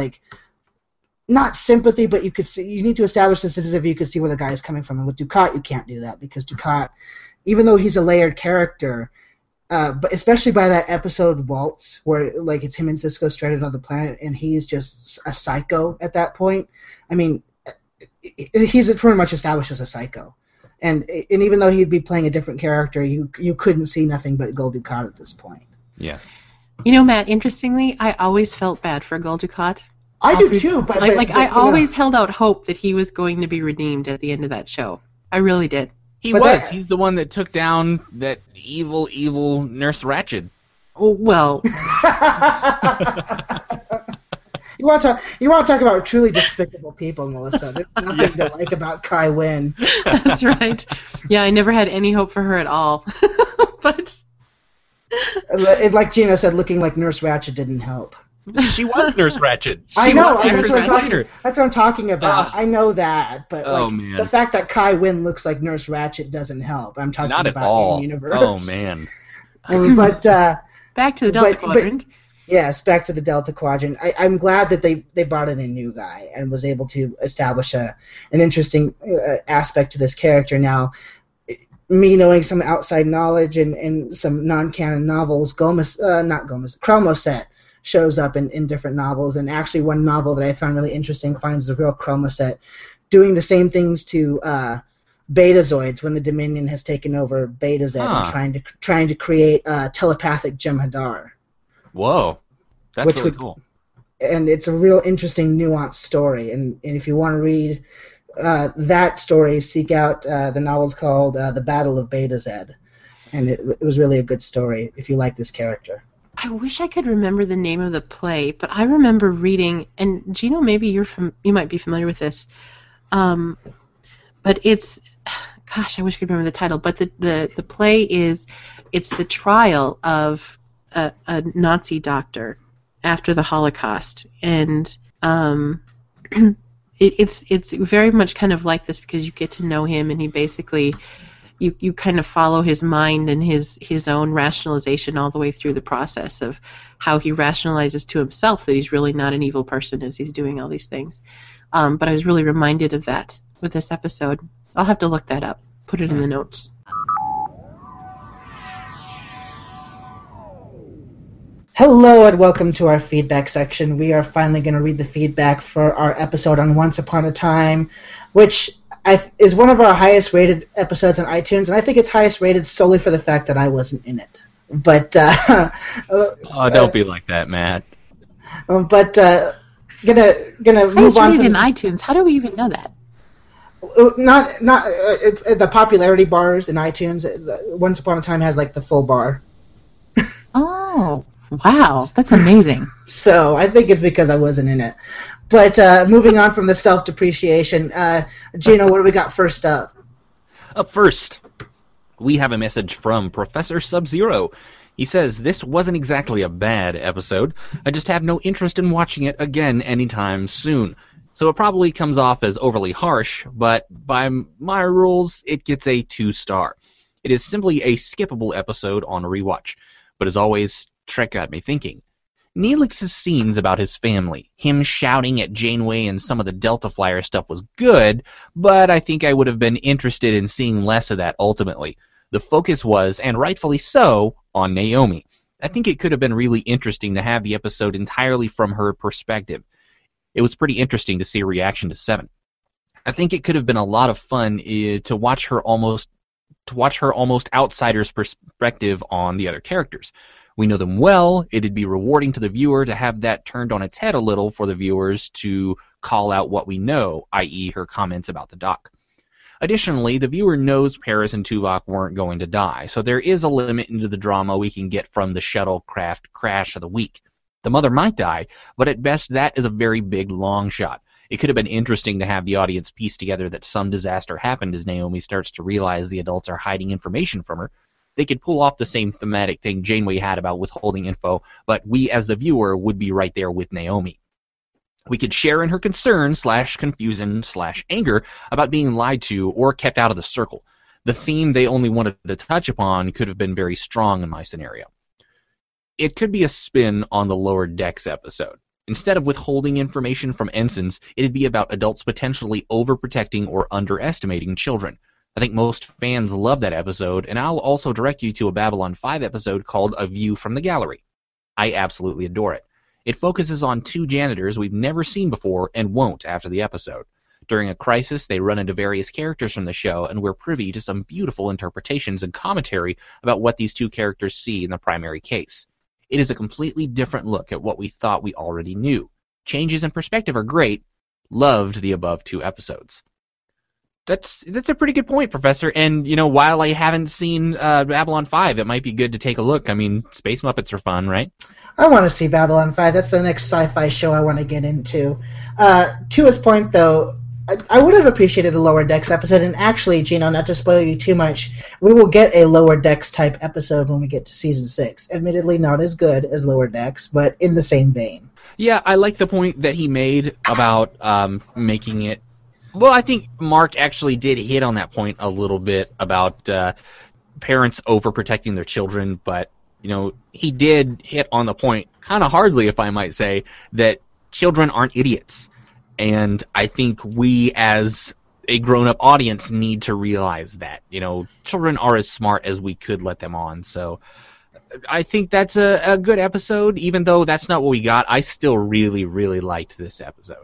not sympathy, but you need to establish this as if you could see where the guy is coming from. And with Dukat, you can't do that, because Dukat, even though he's a layered character, but especially by that episode Waltz, where it's him and Sisko stranded on the planet, and he's just a psycho at that point. I mean, he's pretty much established as a psycho, and even though he'd be playing a different character, you couldn't see nothing but Gul Dukat at this point. Yeah. Matt, interestingly, I always felt bad for Gul Dukat. I do too, but I always held out hope that he was going to be redeemed at the end of that show. I really did. He's the one that took down that evil Nurse Ratched. Oh, well. You want to talk about truly despicable people, Melissa. There's nothing to like about Kai Wynn. That's right. Yeah, I never had any hope for her at all. But like Gina said, looking like Nurse Ratched didn't help. She was Nurse Ratched. I know. That's what I'm talking about. I know that, but the fact that Kai Wynn looks like Nurse Ratched doesn't help. I'm talking Not about at all. in universe. Oh man. But back to the Delta Quadrant. Yes, back to the Delta Quadrant. I'm glad that they brought in a new guy and was able to establish an interesting aspect to this character. Now, me knowing some outside knowledge and some non-canon novels, Krell Macet shows up in different novels, and actually one novel that I found really interesting finds the real Krell Macet doing the same things to Betazoids when the Dominion has taken over Beta Z and trying to create telepathic Jem'Hadar. Whoa, that's really cool. And it's a real interesting, nuanced story. And if you want to read that story, seek out the novel's called The Battle of Beta Z. And it was really a good story if you like this character. I wish I could remember the name of the play, but I remember reading, and Gino, maybe you might be familiar with this, but it's, gosh, I wish I could remember the title, but the play it's the trial of a Nazi doctor after the Holocaust, and it's very much kind of like this because you get to know him, and he basically, you kind of follow his mind and his own rationalization all the way through the process of how he rationalizes to himself that he's really not an evil person as he's doing all these things. But I was really reminded of that with this episode. I'll have to look that up, put it in the notes. Hello and welcome to our feedback section. We are finally going to read the feedback for our episode on Once Upon a Time, which is one of our highest rated episodes on iTunes, and I think it's highest rated solely for the fact that I wasn't in it. But don't be like that, Matt. But gonna move highest on. Rated in iTunes. How do we even know that? Not the popularity bars in iTunes. Once Upon a Time has like the full bar. Oh, wow, that's amazing. So I think it's because I wasn't in it. But moving on from the self-depreciation, Gino, what do we got first up? Up first, we have a message from Professor Sub-Zero. He says, this wasn't exactly a bad episode. I just have no interest in watching it again anytime soon. So it probably comes off as overly harsh, but by my rules, it gets a 2-star. It is simply a skippable episode on rewatch. But as always, Trek got me thinking. Neelix's scenes about his family, him shouting at Janeway and some of the Delta Flyer stuff was good, but I think I would have been interested in seeing less of that ultimately. The focus was, and rightfully so, on Naomi. I think it could have been really interesting to have the episode entirely from her perspective. It was pretty interesting to see a reaction to Seven. I think it could have been a lot of fun to watch her almost outsider's perspective on the other characters. We know them well. It'd be rewarding to the viewer to have that turned on its head a little for the viewers to call out what we know, i.e. her comments about the doc. Additionally, the viewer knows Paris and Tuvok weren't going to die, so there is a limit into the drama we can get from the shuttlecraft crash of the week. The mother might die, but at best that is a very big long shot. It could have been interesting to have the audience piece together that some disaster happened as Naomi starts to realize the adults are hiding information from her. They could pull off the same thematic thing Janeway had about withholding info, but we as the viewer would be right there with Naomi. We could share in her concern / confusion / anger about being lied to or kept out of the circle. The theme they only wanted to touch upon could have been very strong in my scenario. It could be a spin on the Lower Decks episode. Instead of withholding information from ensigns, it'd be about adults potentially overprotecting or underestimating children. I think most fans love that episode, and I'll also direct you to a Babylon 5 episode called A View from the Gallery. I absolutely adore it. It focuses on 2 janitors we've never seen before and won't after the episode. During a crisis, they run into various characters from the show, and we're privy to some beautiful interpretations and commentary about what these 2 characters see in the primary case. It is a completely different look at what we thought we already knew. Changes in perspective are great. Loved the above 2 episodes. That's a pretty good point, Professor. And, while I haven't seen Babylon 5, it might be good to take a look. I mean, Space Muppets are fun, right? I want to see Babylon 5. That's the next sci-fi show I want to get into. To his point, though, I would have appreciated a Lower Decks episode. And actually, Gino, not to spoil you too much, we will get a Lower Decks type episode when we get to Season 6. Admittedly, not as good as Lower Decks, but in the same vein. Yeah, I like the point that he made about making it. Well, I think Mark actually did hit on that point a little bit about parents overprotecting their children, but, he did hit on the point, kind of hardly if I might say, that children aren't idiots. And I think we as a grown-up audience need to realize that. Children are as smart as we could let them on, so I think that's a good episode. Even though that's not what we got, I still really, really liked this episode.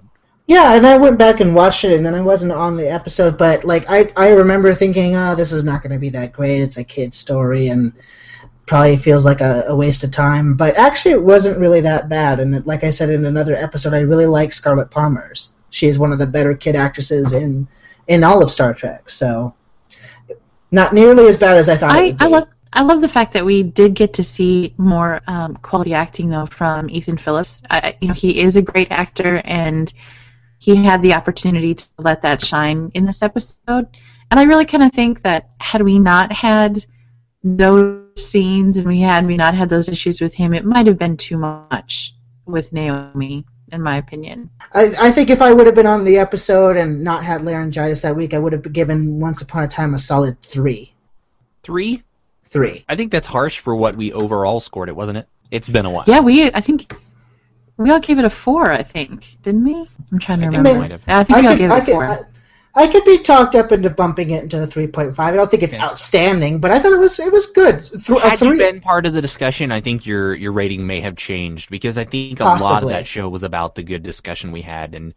Yeah, and I went back and watched it, and then I wasn't on the episode, but like I remember thinking, oh, this is not going to be that great. It's a kid's story, and probably feels like a waste of time. But actually, it wasn't really that bad. And like I said in another episode, I really like Scarlett Palmer's. She's one of the better kid actresses in all of Star Trek. So not nearly as bad as I thought it would be. I love the fact that we did get to see more quality acting, though, from Ethan Phillips. He is a great actor, and he had the opportunity to let that shine in this episode. And I really kind of think that had we not had those scenes and we not had those issues with him, it might have been too much with Naomi, in my opinion. I think if I would have been on the episode and not had laryngitis that week, I would have given Once Upon a Time a solid 3. 3? 3. I think that's harsh for what we overall scored it, wasn't it? It's been a while. Yeah, I think we all gave it a 4, I think, didn't we? I'm trying to remember. I think we all gave it a 4. I could be talked up into bumping it into the 3.5. I don't think it's outstanding, but I thought it was good. Had you been part of the discussion, I think your rating may have changed, because I think a lot of that show was about the good discussion we had, and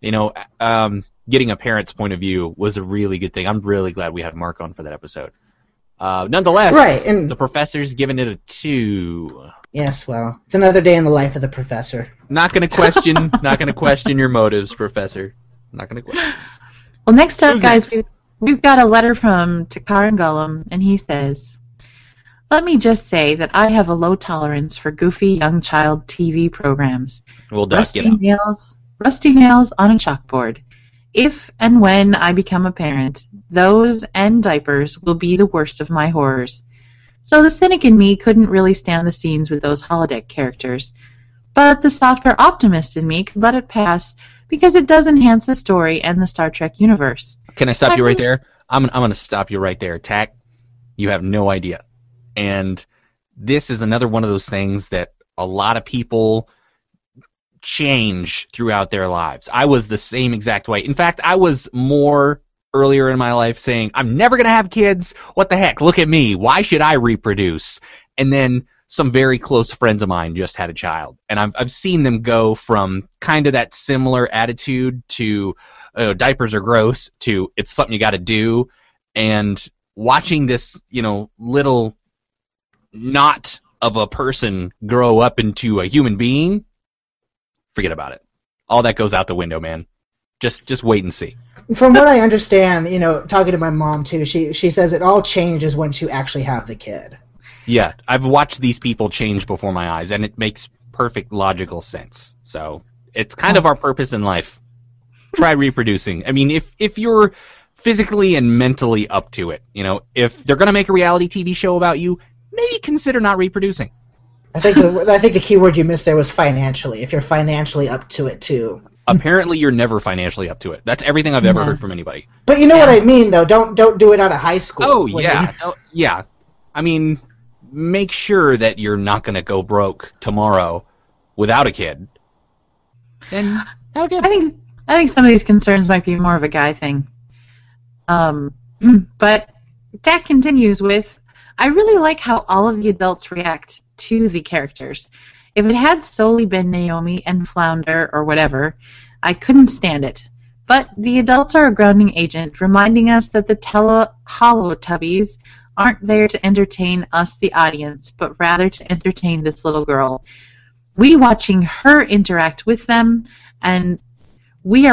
getting a parent's point of view was a really good thing. I'm really glad we had Mark on for that episode. Nonetheless, right, and the professor's giving it a 2. Yes, well, it's another day in the life of the professor. Not going to question your motives, Professor. Not going to question. Well, next up, guys, we've got a letter from Takaran Gollum, and he says, "Let me just say that I have a low tolerance for goofy young child TV programs. Rusty nails on a chalkboard. If and when I become a parent, those and diapers will be the worst of my horrors. So the cynic in me couldn't really stand the scenes with those holodeck characters. But the softer optimist in me could let it pass because it does enhance the story and the Star Trek universe." Can I stop you right there? I'm going to stop you right there. Tack, you have no idea. And this is another one of those things that a lot of people change throughout their lives. I was the same exact way. In fact, I was more earlier in my life saying, I'm never going to have kids. What the heck? Look at me. Why should I reproduce? And then some very close friends of mine just had a child. And I've seen them go from kind of that similar attitude to diapers are gross to it's something you got to do. And watching this, little knot of a person grow up into a human being, forget about it. All that goes out the window, man. Just wait and see. From what I understand, talking to my mom too, she says it all changes once you actually have the kid. Yeah, I've watched these people change before my eyes, and it makes perfect logical sense. So it's kind of our purpose in life. Try reproducing. I mean, if you're physically and mentally up to it, if they're going to make a reality TV show about you, maybe consider not reproducing. I think the key word you missed there was financially. If you're financially up to it too. Apparently, you're never financially up to it. That's everything I've ever heard from anybody. But you know what I mean, though. Don't do it out of high school. Oh yeah, yeah. I mean, make sure that you're not going to go broke tomorrow without a kid. Then I think some of these concerns might be more of a guy thing. But Dak continues with, "I really like how all of the adults react to the characters. If it had solely been Naomi and Flounder or whatever, I couldn't stand it. But the adults are a grounding agent, reminding us that the Holotubbies aren't there to entertain us, the audience, but rather to entertain this little girl. We are watching her interact with them, and we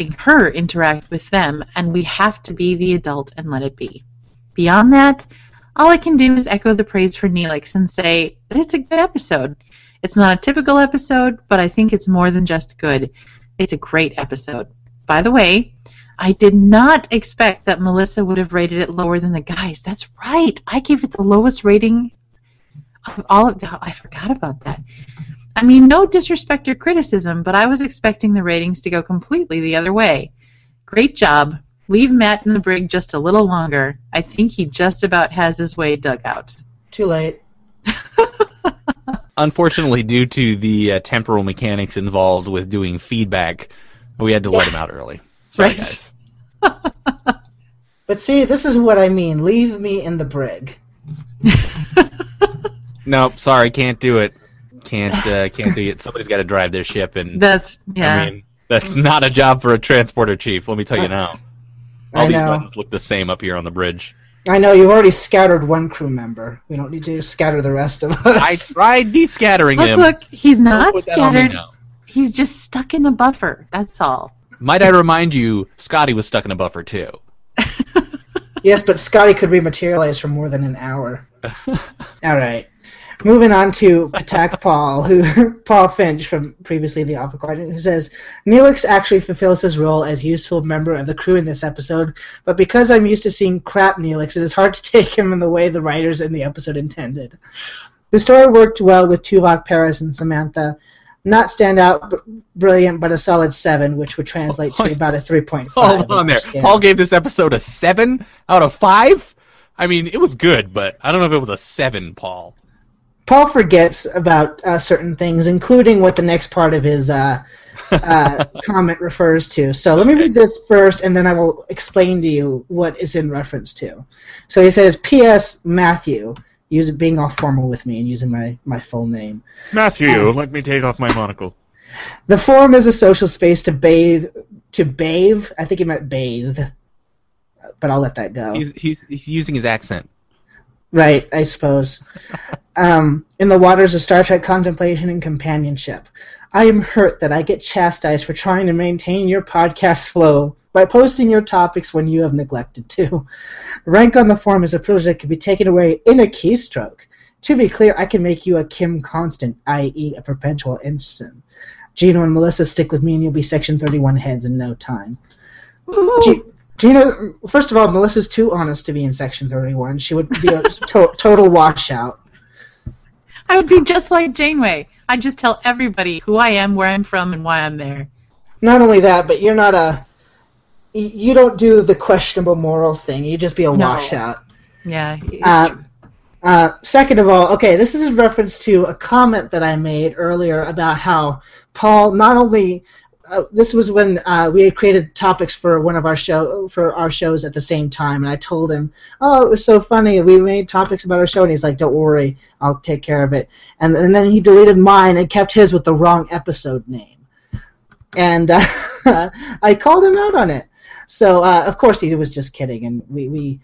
have to be the adult and let it be. Beyond that, all I can do is echo the praise for Neelix and say that it's a good episode. It's not a typical episode, but I think it's more than just good. It's a great episode. By the way, I did not expect that Melissa would have rated it lower than the guys. That's right. I gave it the lowest rating of all of them. I forgot about that. I mean, no disrespect or criticism, but I was expecting the ratings to go completely the other way. Great job. Leave Matt in the brig just a little longer. I think he just about has his way dug out." Too late. Unfortunately, due to the temporal mechanics involved with doing feedback, we had to let him out early. Sorry, guys. But see, this is what I mean. Leave me in the brig. Nope, sorry, can't do it. Can't do it. Somebody's got to drive their ship, and that's yeah. I mean, That's not a job for a transporter chief, let me tell you now. All I these know. buttons look the same up here on the bridge. I know, you've already scattered one crew member. We don't need to scatter the rest of us. I tried de-scattering him. Look, he's Don't not put that on me scattered. now. He's just stuck in the buffer. That's all. Might I remind you, Scotty was stuck in a buffer too. Yes, but Scotty could rematerialize for more than an hour. All right. Moving on to Patak Paul Finch from previously The Alpha Quadrant, who says, Neelix actually fulfills his role as useful member of the crew in this episode, but because I'm used to seeing crap Neelix, it is hard to take him in the way the writers in the episode intended. The story worked well with Tuvok, Paris, and Samantha. Not stand out brilliant, but a solid 7, which would translate to about a 3.5. Hold on there. Scale. Paul gave this episode a 7 out of 5? I mean, it was good, but I don't know if it was a 7, Paul. Paul forgets about certain things, including what the next part of his comment refers to. So let me read this first, and then I will explain to you what is in reference to. So he says, P.S. Matthew, being all formal with me and using my full name. Matthew, let me take off my monocle. The forum is a social space to bathe. I think he meant bathe, but I'll let that go. He's using his accent. Right, I suppose. In the waters of Star Trek contemplation and companionship. I am hurt that I get chastised for trying to maintain your podcast flow by posting your topics when you have neglected to. Rank on the forum is a privilege that can be taken away in a keystroke. To be clear, I can make you a Kim Constant, i.e. a perpetual ensign. Gino and Melissa stick with me and you'll be Section 31 heads in no time. Gina, first of all, Melissa's too honest to be in Section 31. She would be a total washout. I would be just like Janeway. I'd just tell everybody who I am, where I'm from, and why I'm there. Not only that, but you're not you don't do the questionable morals thing. You just be a washout. Yeah. Second of all, okay, this is in reference to a comment that I made earlier about how Paul not only... this was when we had created topics for one of our shows at the same time, and I told him, "Oh, it was so funny. We made topics about our show," and he's like, "Don't worry, I'll take care of it." And then he deleted mine and kept his with the wrong episode name, and I called him out on it. So of course he was just kidding, and we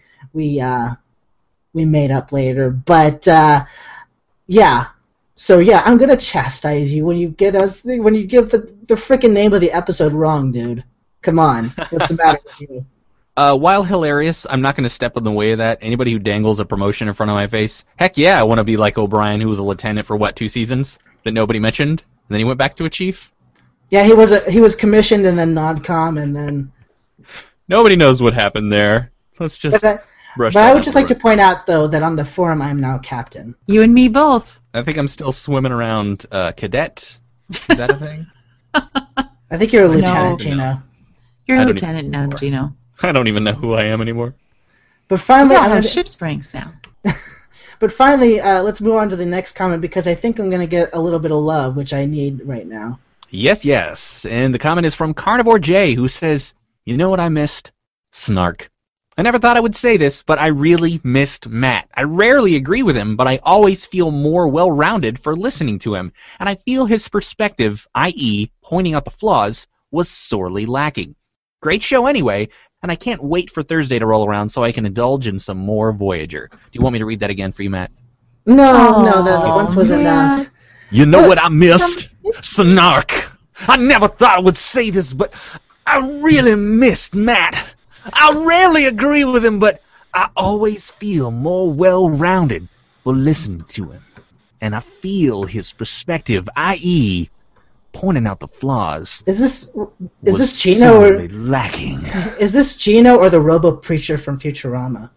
made up later, but yeah. So yeah, I'm gonna chastise you when you give the frickin' name of the episode wrong, dude. Come on, what's the matter with you? While hilarious, I'm not gonna step in the way of that. Anybody who dangles a promotion in front of my face, heck yeah, I want to be like O'Brien, who was a lieutenant for 2 seasons that nobody mentioned, and then he went back to a chief. Yeah, he was commissioned and then non-com and then. Nobody knows what happened there. Let's just brush. But I would just like to point out though that on the forum I'm now captain. You and me both. I think I'm still swimming around cadet. Is that a thing? I think you're a lieutenant, Gino. You're a lieutenant now, Gino. I don't even know who I am anymore. But finally, I have ship's ranks now. But finally, let's move on to the next comment because I think I'm going to get a little bit of love, which I need right now. Yes. And the comment is from Carnivore J, who says, "You know what I missed? Snark. I never thought I would say this, but I really missed Matt. I rarely agree with him, but I always feel more well-rounded for listening to him, and I feel his perspective, i.e. pointing out the flaws, was sorely lacking. Great show anyway, and I can't wait for Thursday to roll around so I can indulge in some more Voyager." Do you want me to read that again for you, Matt? No, that once was enough. You know what I missed? Snark. I never thought I would say this, but I really missed Matt. I rarely agree with him, but I always feel more well-rounded for listening to him. And I feel his perspective, i.e. pointing out the flaws. Is this Gino or lacking? Is this Gino or the Robo Preacher from Futurama?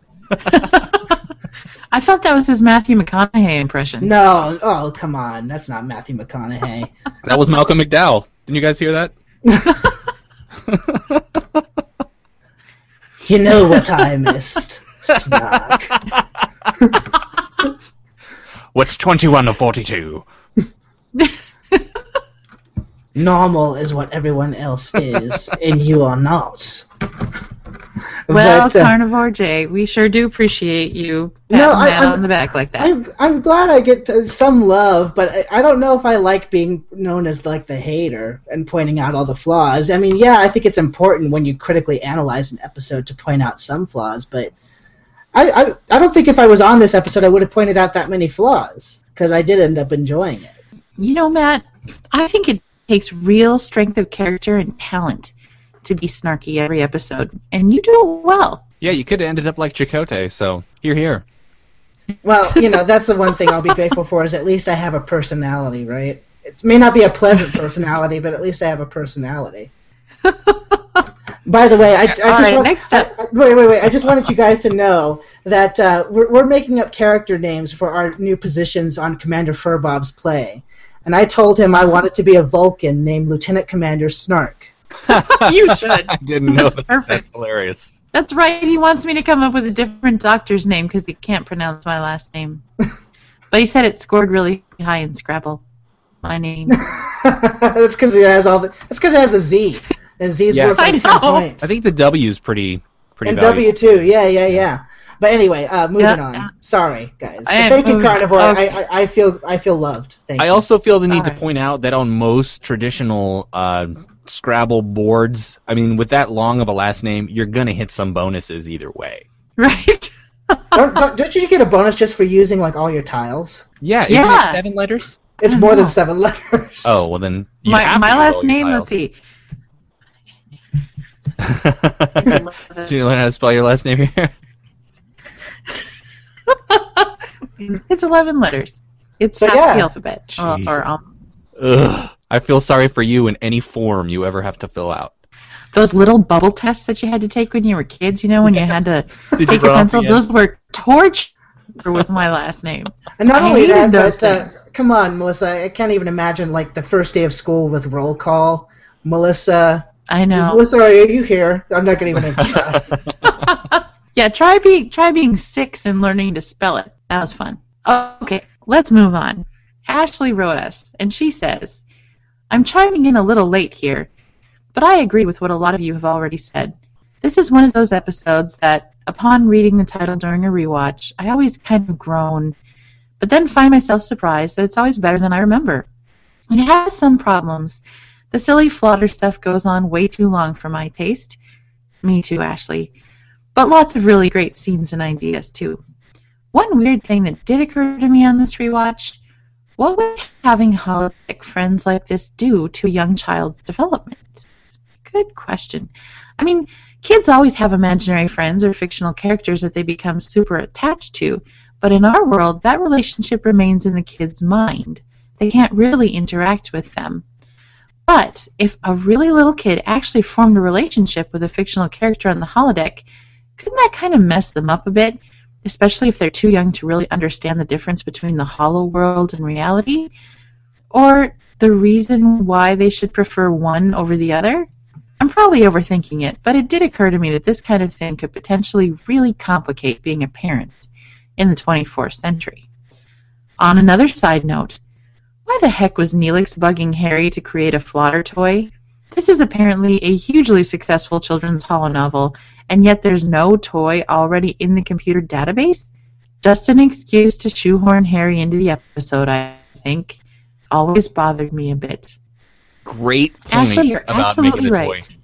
I thought that was his Matthew McConaughey impression. No, oh come on, that's not Matthew McConaughey. That was Malcolm McDowell. Didn't you guys hear that? You know what I missed, Snark. What's 21 to 42? Normal is what everyone else is, and you are not. Well, Carnivore J, we sure do appreciate you patting Matt on the back like that. I'm glad I get some love, but I don't know if I like being known as like the hater and pointing out all the flaws. I mean, yeah, I think it's important when you critically analyze an episode to point out some flaws, but I don't think if I was on this episode I would have pointed out that many flaws, because I did end up enjoying it. You know, Matt, I think it takes real strength of character and talent to be snarky every episode, and you do it well. Yeah, you could have ended up like Chakotay, so here. Well, you know, that's the one thing I'll be grateful for, is at least I have a personality, right? It may not be a pleasant personality, but at least I have a personality. By the way, I just wanted you guys to know that we're making up character names for our new positions on Commander Furbob's play, and I told him I wanted to be a Vulcan named Lieutenant Commander Snark. You should. I didn't know that. Perfect. That's hilarious. That's right. He wants me to come up with a different doctor's name because he can't pronounce my last name. But he said it scored really high in Scrabble. My name. That's because it has a Z. And Z's worth like 10 points. I think the W is pretty and valuable. W too. Yeah. But anyway, moving on. Yeah. Sorry, guys. But thank you, Carnivore. Okay. I feel loved. Thank you. I also feel the need to point out that on most traditional Scrabble boards, I mean, with that long of a last name, you're going to hit some bonuses either way. Right. don't you get a bonus just for using like all your tiles? Yeah. Isn't it 7 letters? It's more than 7 letters. Oh, well then you my have to use last all your name, tiles. let's see. Do you learn how to spell your last name here? It's 11 letters. It's half the alphabet. Ugh. I feel sorry for you in any form you ever have to fill out. Those little bubble tests that you had to take when you were kids, you know, when you had to take a pencil, those were torture with my last name. And not only that, but come on, Melissa, I can't even imagine like the first day of school with roll call. Melissa. I know. Melissa, are you here? I'm not going to even try. Yeah, try being 6 and learning to spell it. That was fun. Okay, let's move on. Ashley wrote us, and she says, I'm chiming in a little late here, but I agree with what a lot of you have already said. This is one of those episodes that, upon reading the title during a rewatch, I always kind of groan, but then find myself surprised that it's always better than I remember. It has some problems. The silly Flodder stuff goes on way too long for my taste. Me too, Ashley. But lots of really great scenes and ideas, too. One weird thing that did occur to me on this rewatch, what would having holodeck friends like this do to a young child's development? Good question. I mean, kids always have imaginary friends or fictional characters that they become super attached to, but in our world, that relationship remains in the kid's mind. They can't really interact with them. But if a really little kid actually formed a relationship with a fictional character on the holodeck, couldn't that kind of mess them up a bit, especially if they're too young to really understand the difference between the holo world and reality? Or the reason why they should prefer one over the other? I'm probably overthinking it, but it did occur to me that this kind of thing could potentially really complicate being a parent in the 24th century. On another side note, why the heck was Neelix bugging Harry to create a Flodder toy? This is apparently a hugely successful children's holonovel, and yet there's no toy already in the computer database? Just an excuse to shoehorn Harry into the episode, I think. Always bothered me a bit. Great point Ashley, you're about absolutely making a right. toy.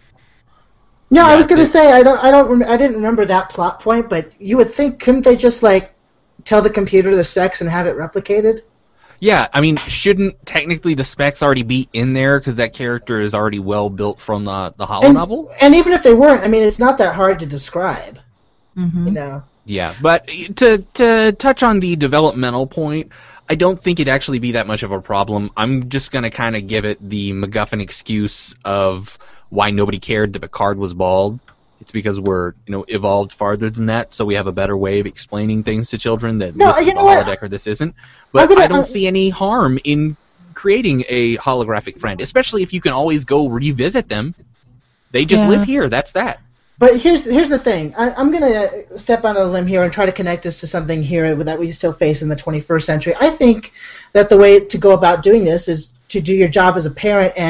No, I was going to say I didn't remember that plot point, but you would think, couldn't they just like tell the computer the specs and have it replicated? Yeah, I mean, shouldn't technically the specs already be in there because that character is already well built from the holonovel? And even if they weren't, I mean, it's not that hard to describe. Mm-hmm. You know. Yeah, but to touch on the developmental point, I don't think it'd actually be that much of a problem. I'm just going to kind of give it the MacGuffin excuse of why nobody cared that Picard was bald. It's because we're, evolved farther than that, so we have a better way of explaining things to children that this is a holodeck or this isn't. But I don't see any harm in creating a holographic friend, especially if you can always go revisit them. They just live here. That's that. But here's the thing. I'm going to step on a limb here and try to connect this to something here that we still face in the 21st century. I think that the way to go about doing this is to do your job as a parent and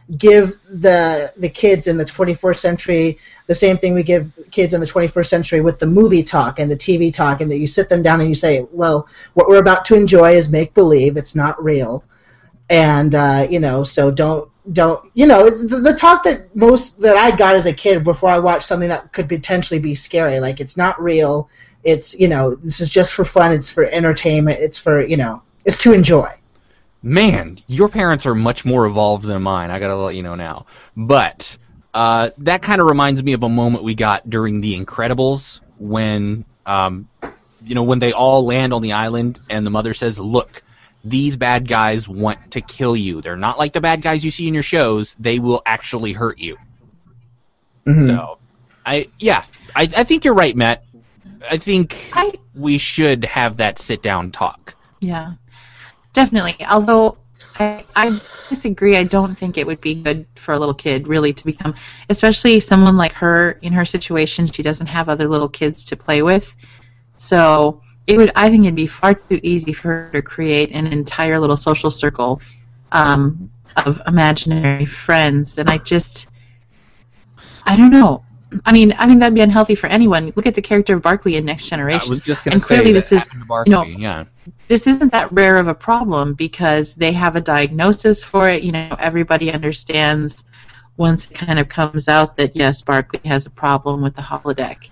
give the kids in the 21st century the same thing we give kids in the 21st century with the movie talk and the TV talk, and that you sit them down and you say, well, what we're about to enjoy is make-believe, it's not real. And, so don't it's the talk that I got as a kid before I watched something that could potentially be scary. Like, it's not real, it's, this is just for fun, it's for entertainment, it's for, it's to enjoy. Man, your parents are much more evolved than mine. I gotta let you know now. But that kind of reminds me of a moment we got during The Incredibles when, when they all land on the island and the mother says, "Look, these bad guys want to kill you. They're not like the bad guys you see in your shows. They will actually hurt you." Mm-hmm. So, I think you're right, Matt. I think we should have that sit-down talk. Yeah. Definitely. Although I disagree. I don't think it would be good for a little kid really to become, especially someone like her in her situation. She doesn't have other little kids to play with, so I think it'd be far too easy for her to create an entire little social circle of imaginary friends. And I don't know. I mean, I think that'd be unhealthy for anyone. Look at the character of Barkley in Next Generation. I was just going to say clearly that this is, happened to Barkley. Yeah. This isn't that rare of a problem because they have a diagnosis for it. Everybody understands once it kind of comes out that yes, Barkley has a problem with the holodeck.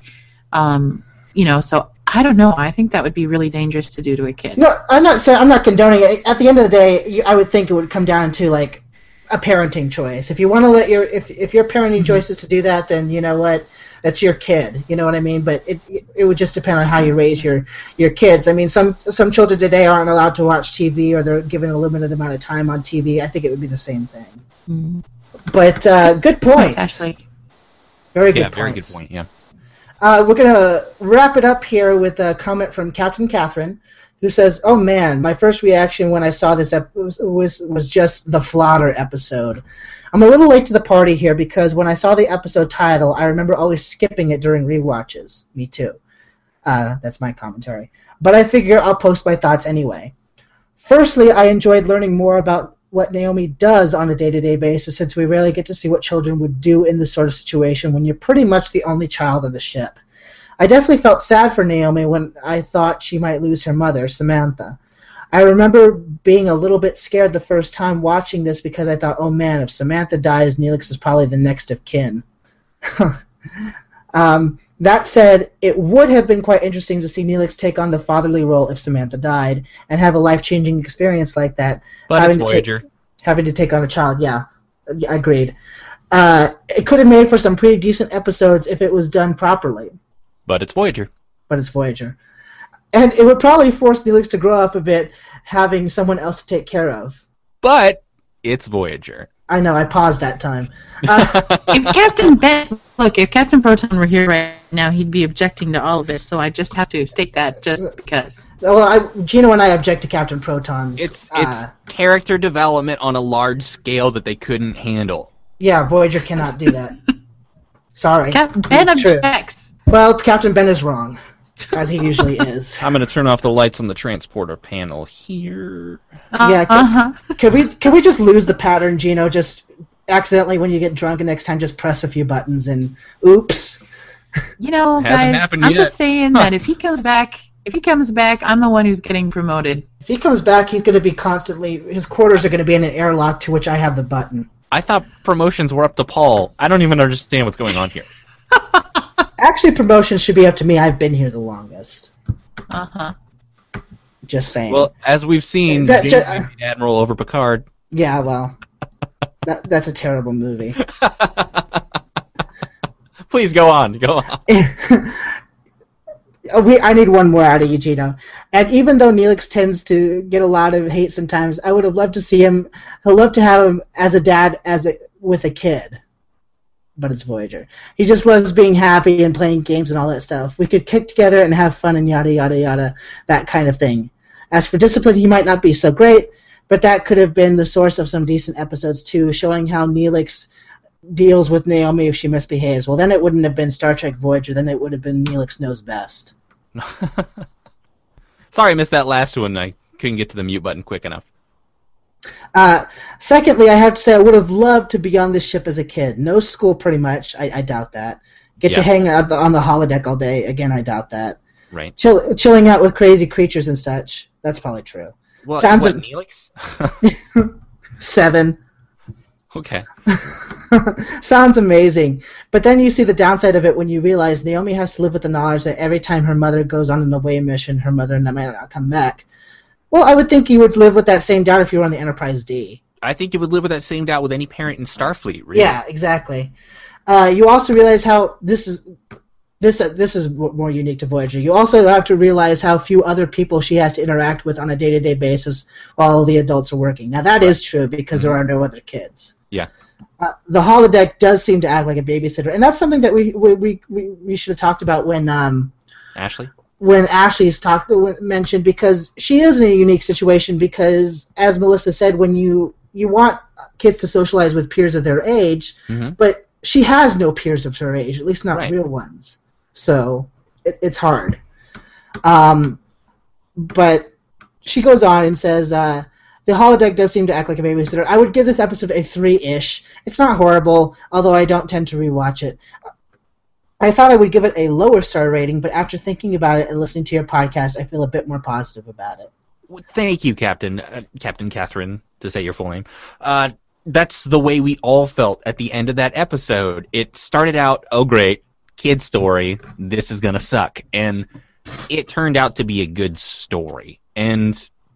So I don't know. I think that would be really dangerous to do to a kid. No, I'm not condoning it. At the end of the day, I would think it would come down to like a parenting choice. If you want to let if your parenting choice is to do that, then you know what, that's your kid. You know what I mean? But it would just depend on how you raise your kids. I mean, some children today aren't allowed to watch TV, or they're given a limited amount of time on TV. I think it would be the same thing. Mm-hmm. But good point. That's actually very good. Yeah, very good point. Yeah. We're gonna wrap it up here with a comment from Captain Catherine, who says, "Oh man, my first reaction when I saw this was just the Flodder episode. I'm a little late to the party here because when I saw the episode title, I remember always skipping it during rewatches. Me too. That's my commentary. But I figure I'll post my thoughts anyway. Firstly, I enjoyed learning more about what Naomi does on a day-to-day basis, since we rarely get to see what children would do in this sort of situation when you're pretty much the only child on the ship. I definitely felt sad for Naomi when I thought she might lose her mother, Samantha. I remember being a little bit scared the first time watching this because I thought, oh man, if Samantha dies, Neelix is probably the next of kin. That said, it would have been quite interesting to see Neelix take on the fatherly role if Samantha died, and have a life-changing experience like that. But it's Voyager. Having to take on a child, yeah, agreed. It could have made for some pretty decent episodes if it was done properly. But it's Voyager. And it would probably force Neelix to grow up a bit, having someone else to take care of. But it's Voyager. I know, I paused that time. If Captain Proton were here right now, he'd be objecting to all of this, so I just have to state that just because. Well, Gino and I object to Captain Proton's... It's character development on a large scale that they couldn't handle. Yeah, Voyager cannot do that. Sorry. Ben objects. Well, Captain Ben is wrong, as he usually is. I'm going to turn off the lights on the transporter panel here. Can we just lose the pattern, Gino? Just accidentally, when you get drunk, and next time just press a few buttons and oops. Guys, I'm just saying that if he comes back, I'm the one who's getting promoted. If he comes back, he's going to be constantly. His quarters are going to be in an airlock to which I have the button. I thought promotions were up to Paul. I don't even understand what's going on here. Actually, promotions should be up to me. I've been here the longest. Just saying. Well, as we've seen, Admiral over Picard. Yeah, well, that's a terrible movie. Please go on. I need one more out of you, Gino. And even though Neelix tends to get a lot of hate sometimes, I would have loved to see him. I'd love to have him as a dad, with a kid. But it's Voyager. He just loves being happy and playing games and all that stuff. We could kick together and have fun and yada yada yada, that kind of thing. As for discipline, he might not be so great, but that could have been the source of some decent episodes too, showing how Neelix deals with Naomi if she misbehaves. Well, then it wouldn't have been Star Trek Voyager. Then it would have been Neelix Knows Best. Sorry, I missed that last one. I couldn't get to the mute button quick enough. Secondly, I have to say I would have loved to be on this ship as a kid. No school, pretty much. I doubt that. Get to hang out on the holodeck all day. Again, I doubt that. Right. Chilling out with crazy creatures and such. That's probably true. Well, Sounds what, like Neelix? 7. Okay. Sounds amazing. But then you see the downside of it when you realize Naomi has to live with the knowledge that every time her mother goes on an away mission, her mother might not come back. Well, I would think you would live with that same doubt if you were on the Enterprise D. I think you would live with that same doubt with any parent in Starfleet, really. Yeah, exactly. You also realize how this is more unique to Voyager. You also have to realize how few other people she has to interact with on a day-to-day basis while all the adults are working. Now, that is true because there are no other kids. Yeah. The holodeck does seem to act like a babysitter, and that's something that we should have talked about when Ashley? When Ashley's mentioned, because she is in a unique situation because, as Melissa said, when you want kids to socialize with peers of their age, but she has no peers of her age, at least not real ones. So it's hard. But she goes on and says, the holodeck does seem to act like a babysitter. I would give this episode a 3-ish. It's not horrible, although I don't tend to rewatch it. I thought I would give it a lower star rating, but after thinking about it and listening to your podcast, I feel a bit more positive about it. Thank you, Captain Catherine, to say your full name. That's the way we all felt at the end of that episode. It started out, oh great, kid story, this is going to suck. And it turned out to be a good story. And,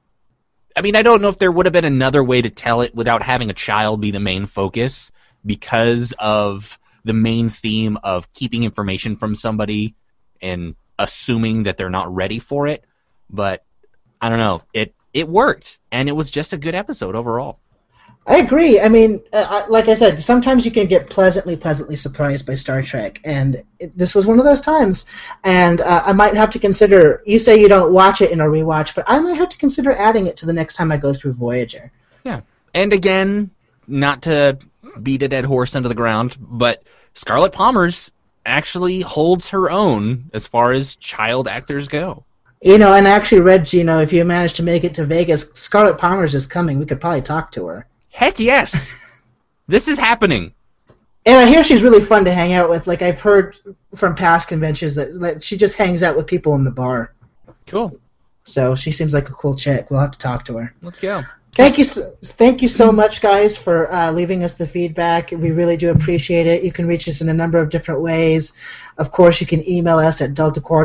I mean, I don't know if there would have been another way to tell it without having a child be the main focus because of the main theme of keeping information from somebody and assuming that they're not ready for it. But, I don't know, it worked, and it was just a good episode overall. I agree. I mean, like I said, sometimes you can get pleasantly surprised by Star Trek, and this was one of those times. And I might have to consider, you say you don't watch it in a rewatch, but I might have to consider adding it to the next time I go through Voyager. Yeah. And again, not to beat a dead horse into the ground, but Scarlett Palmer's actually holds her own as far as child actors go. You know, and I actually read, Gino, if you manage to make it to Vegas, Scarlett Palmer's is coming. We could probably talk to her. Heck yes! This is happening. And I hear she's really fun to hang out with. Like, I've heard from past conventions that she just hangs out with people in the bar. Cool. So she seems like a cool chick. We'll have to talk to her. Let's go. Thank you so much, guys, for leaving us the feedback. We really do appreciate it. You can reach us in a number of different ways. Of course, you can email us at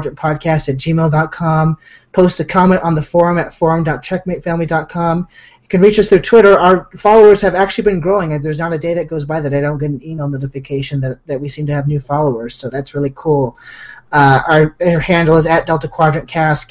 deltaquadrantpodcast@gmail.com. Post a comment on the forum at forum.checkmatefamily.com. You can reach us through Twitter. Our followers have actually been growing. There's not a day that goes by that I don't get an email notification that we seem to have new followers, so that's really cool. Our handle is at DeltaQuadrantCast,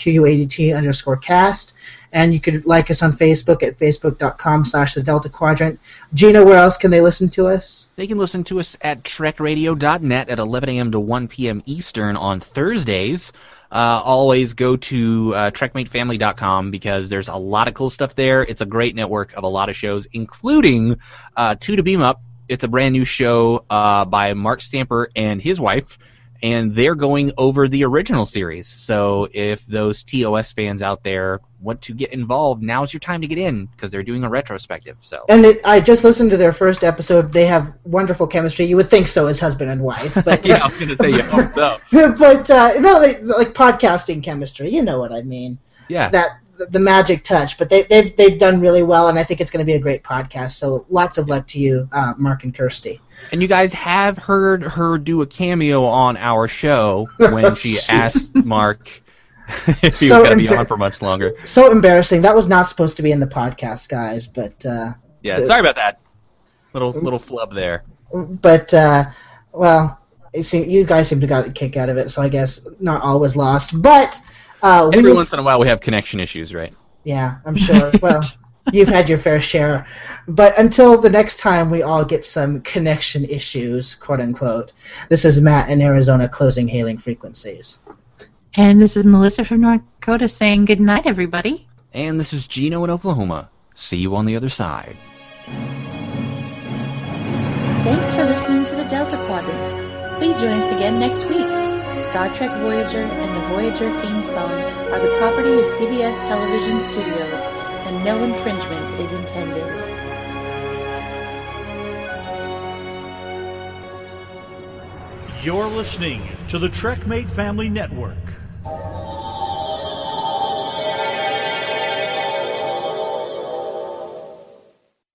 QUADT_cast. And you could like us on Facebook at facebook.com/The Delta Quadrant. Gina, where else can they listen to us? They can listen to us at trekradio.net at 11 a.m. to 1 p.m. Eastern on Thursdays. Always go to trekmatefamily.com because there's a lot of cool stuff there. It's a great network of a lot of shows, including Two to Beam Up. It's a brand new show by Mark Stamper and his wife, and they're going over the original series. So if those TOS fans out there want to get involved, now's your time to get in because they're doing a retrospective. So. And I just listened to their first episode. They have wonderful chemistry. You would think so as husband and wife. But, yeah, I was going to say you hope so. But no, like podcasting chemistry. You know what I mean. Yeah. The magic touch. But they've done really well, and I think it's going to be a great podcast. So lots of luck to you, Mark and Kirsty. And you guys have heard her do a cameo on our show when she asked Mark if he was going to be on for much longer. So embarrassing. That was not supposed to be in the podcast, guys. But yeah, sorry about that. Little flub there. But well, you guys seem to got a kick out of it, so I guess not all was lost. But every once in a while we have connection issues, right? Yeah, I'm sure. Well, you've had your fair share. But until the next time we all get some connection issues, quote unquote, this is Matt in Arizona closing hailing frequencies. And this is Melissa from North Dakota saying good night, everybody. And this is Gino in Oklahoma. See you on the other side. Thanks for listening to the Delta Quadrant. Please join us again next week. Star Trek Voyager and the Voyager theme song are the property of CBS Television Studios and no infringement is intended. You're listening to the TrekMate Family Network.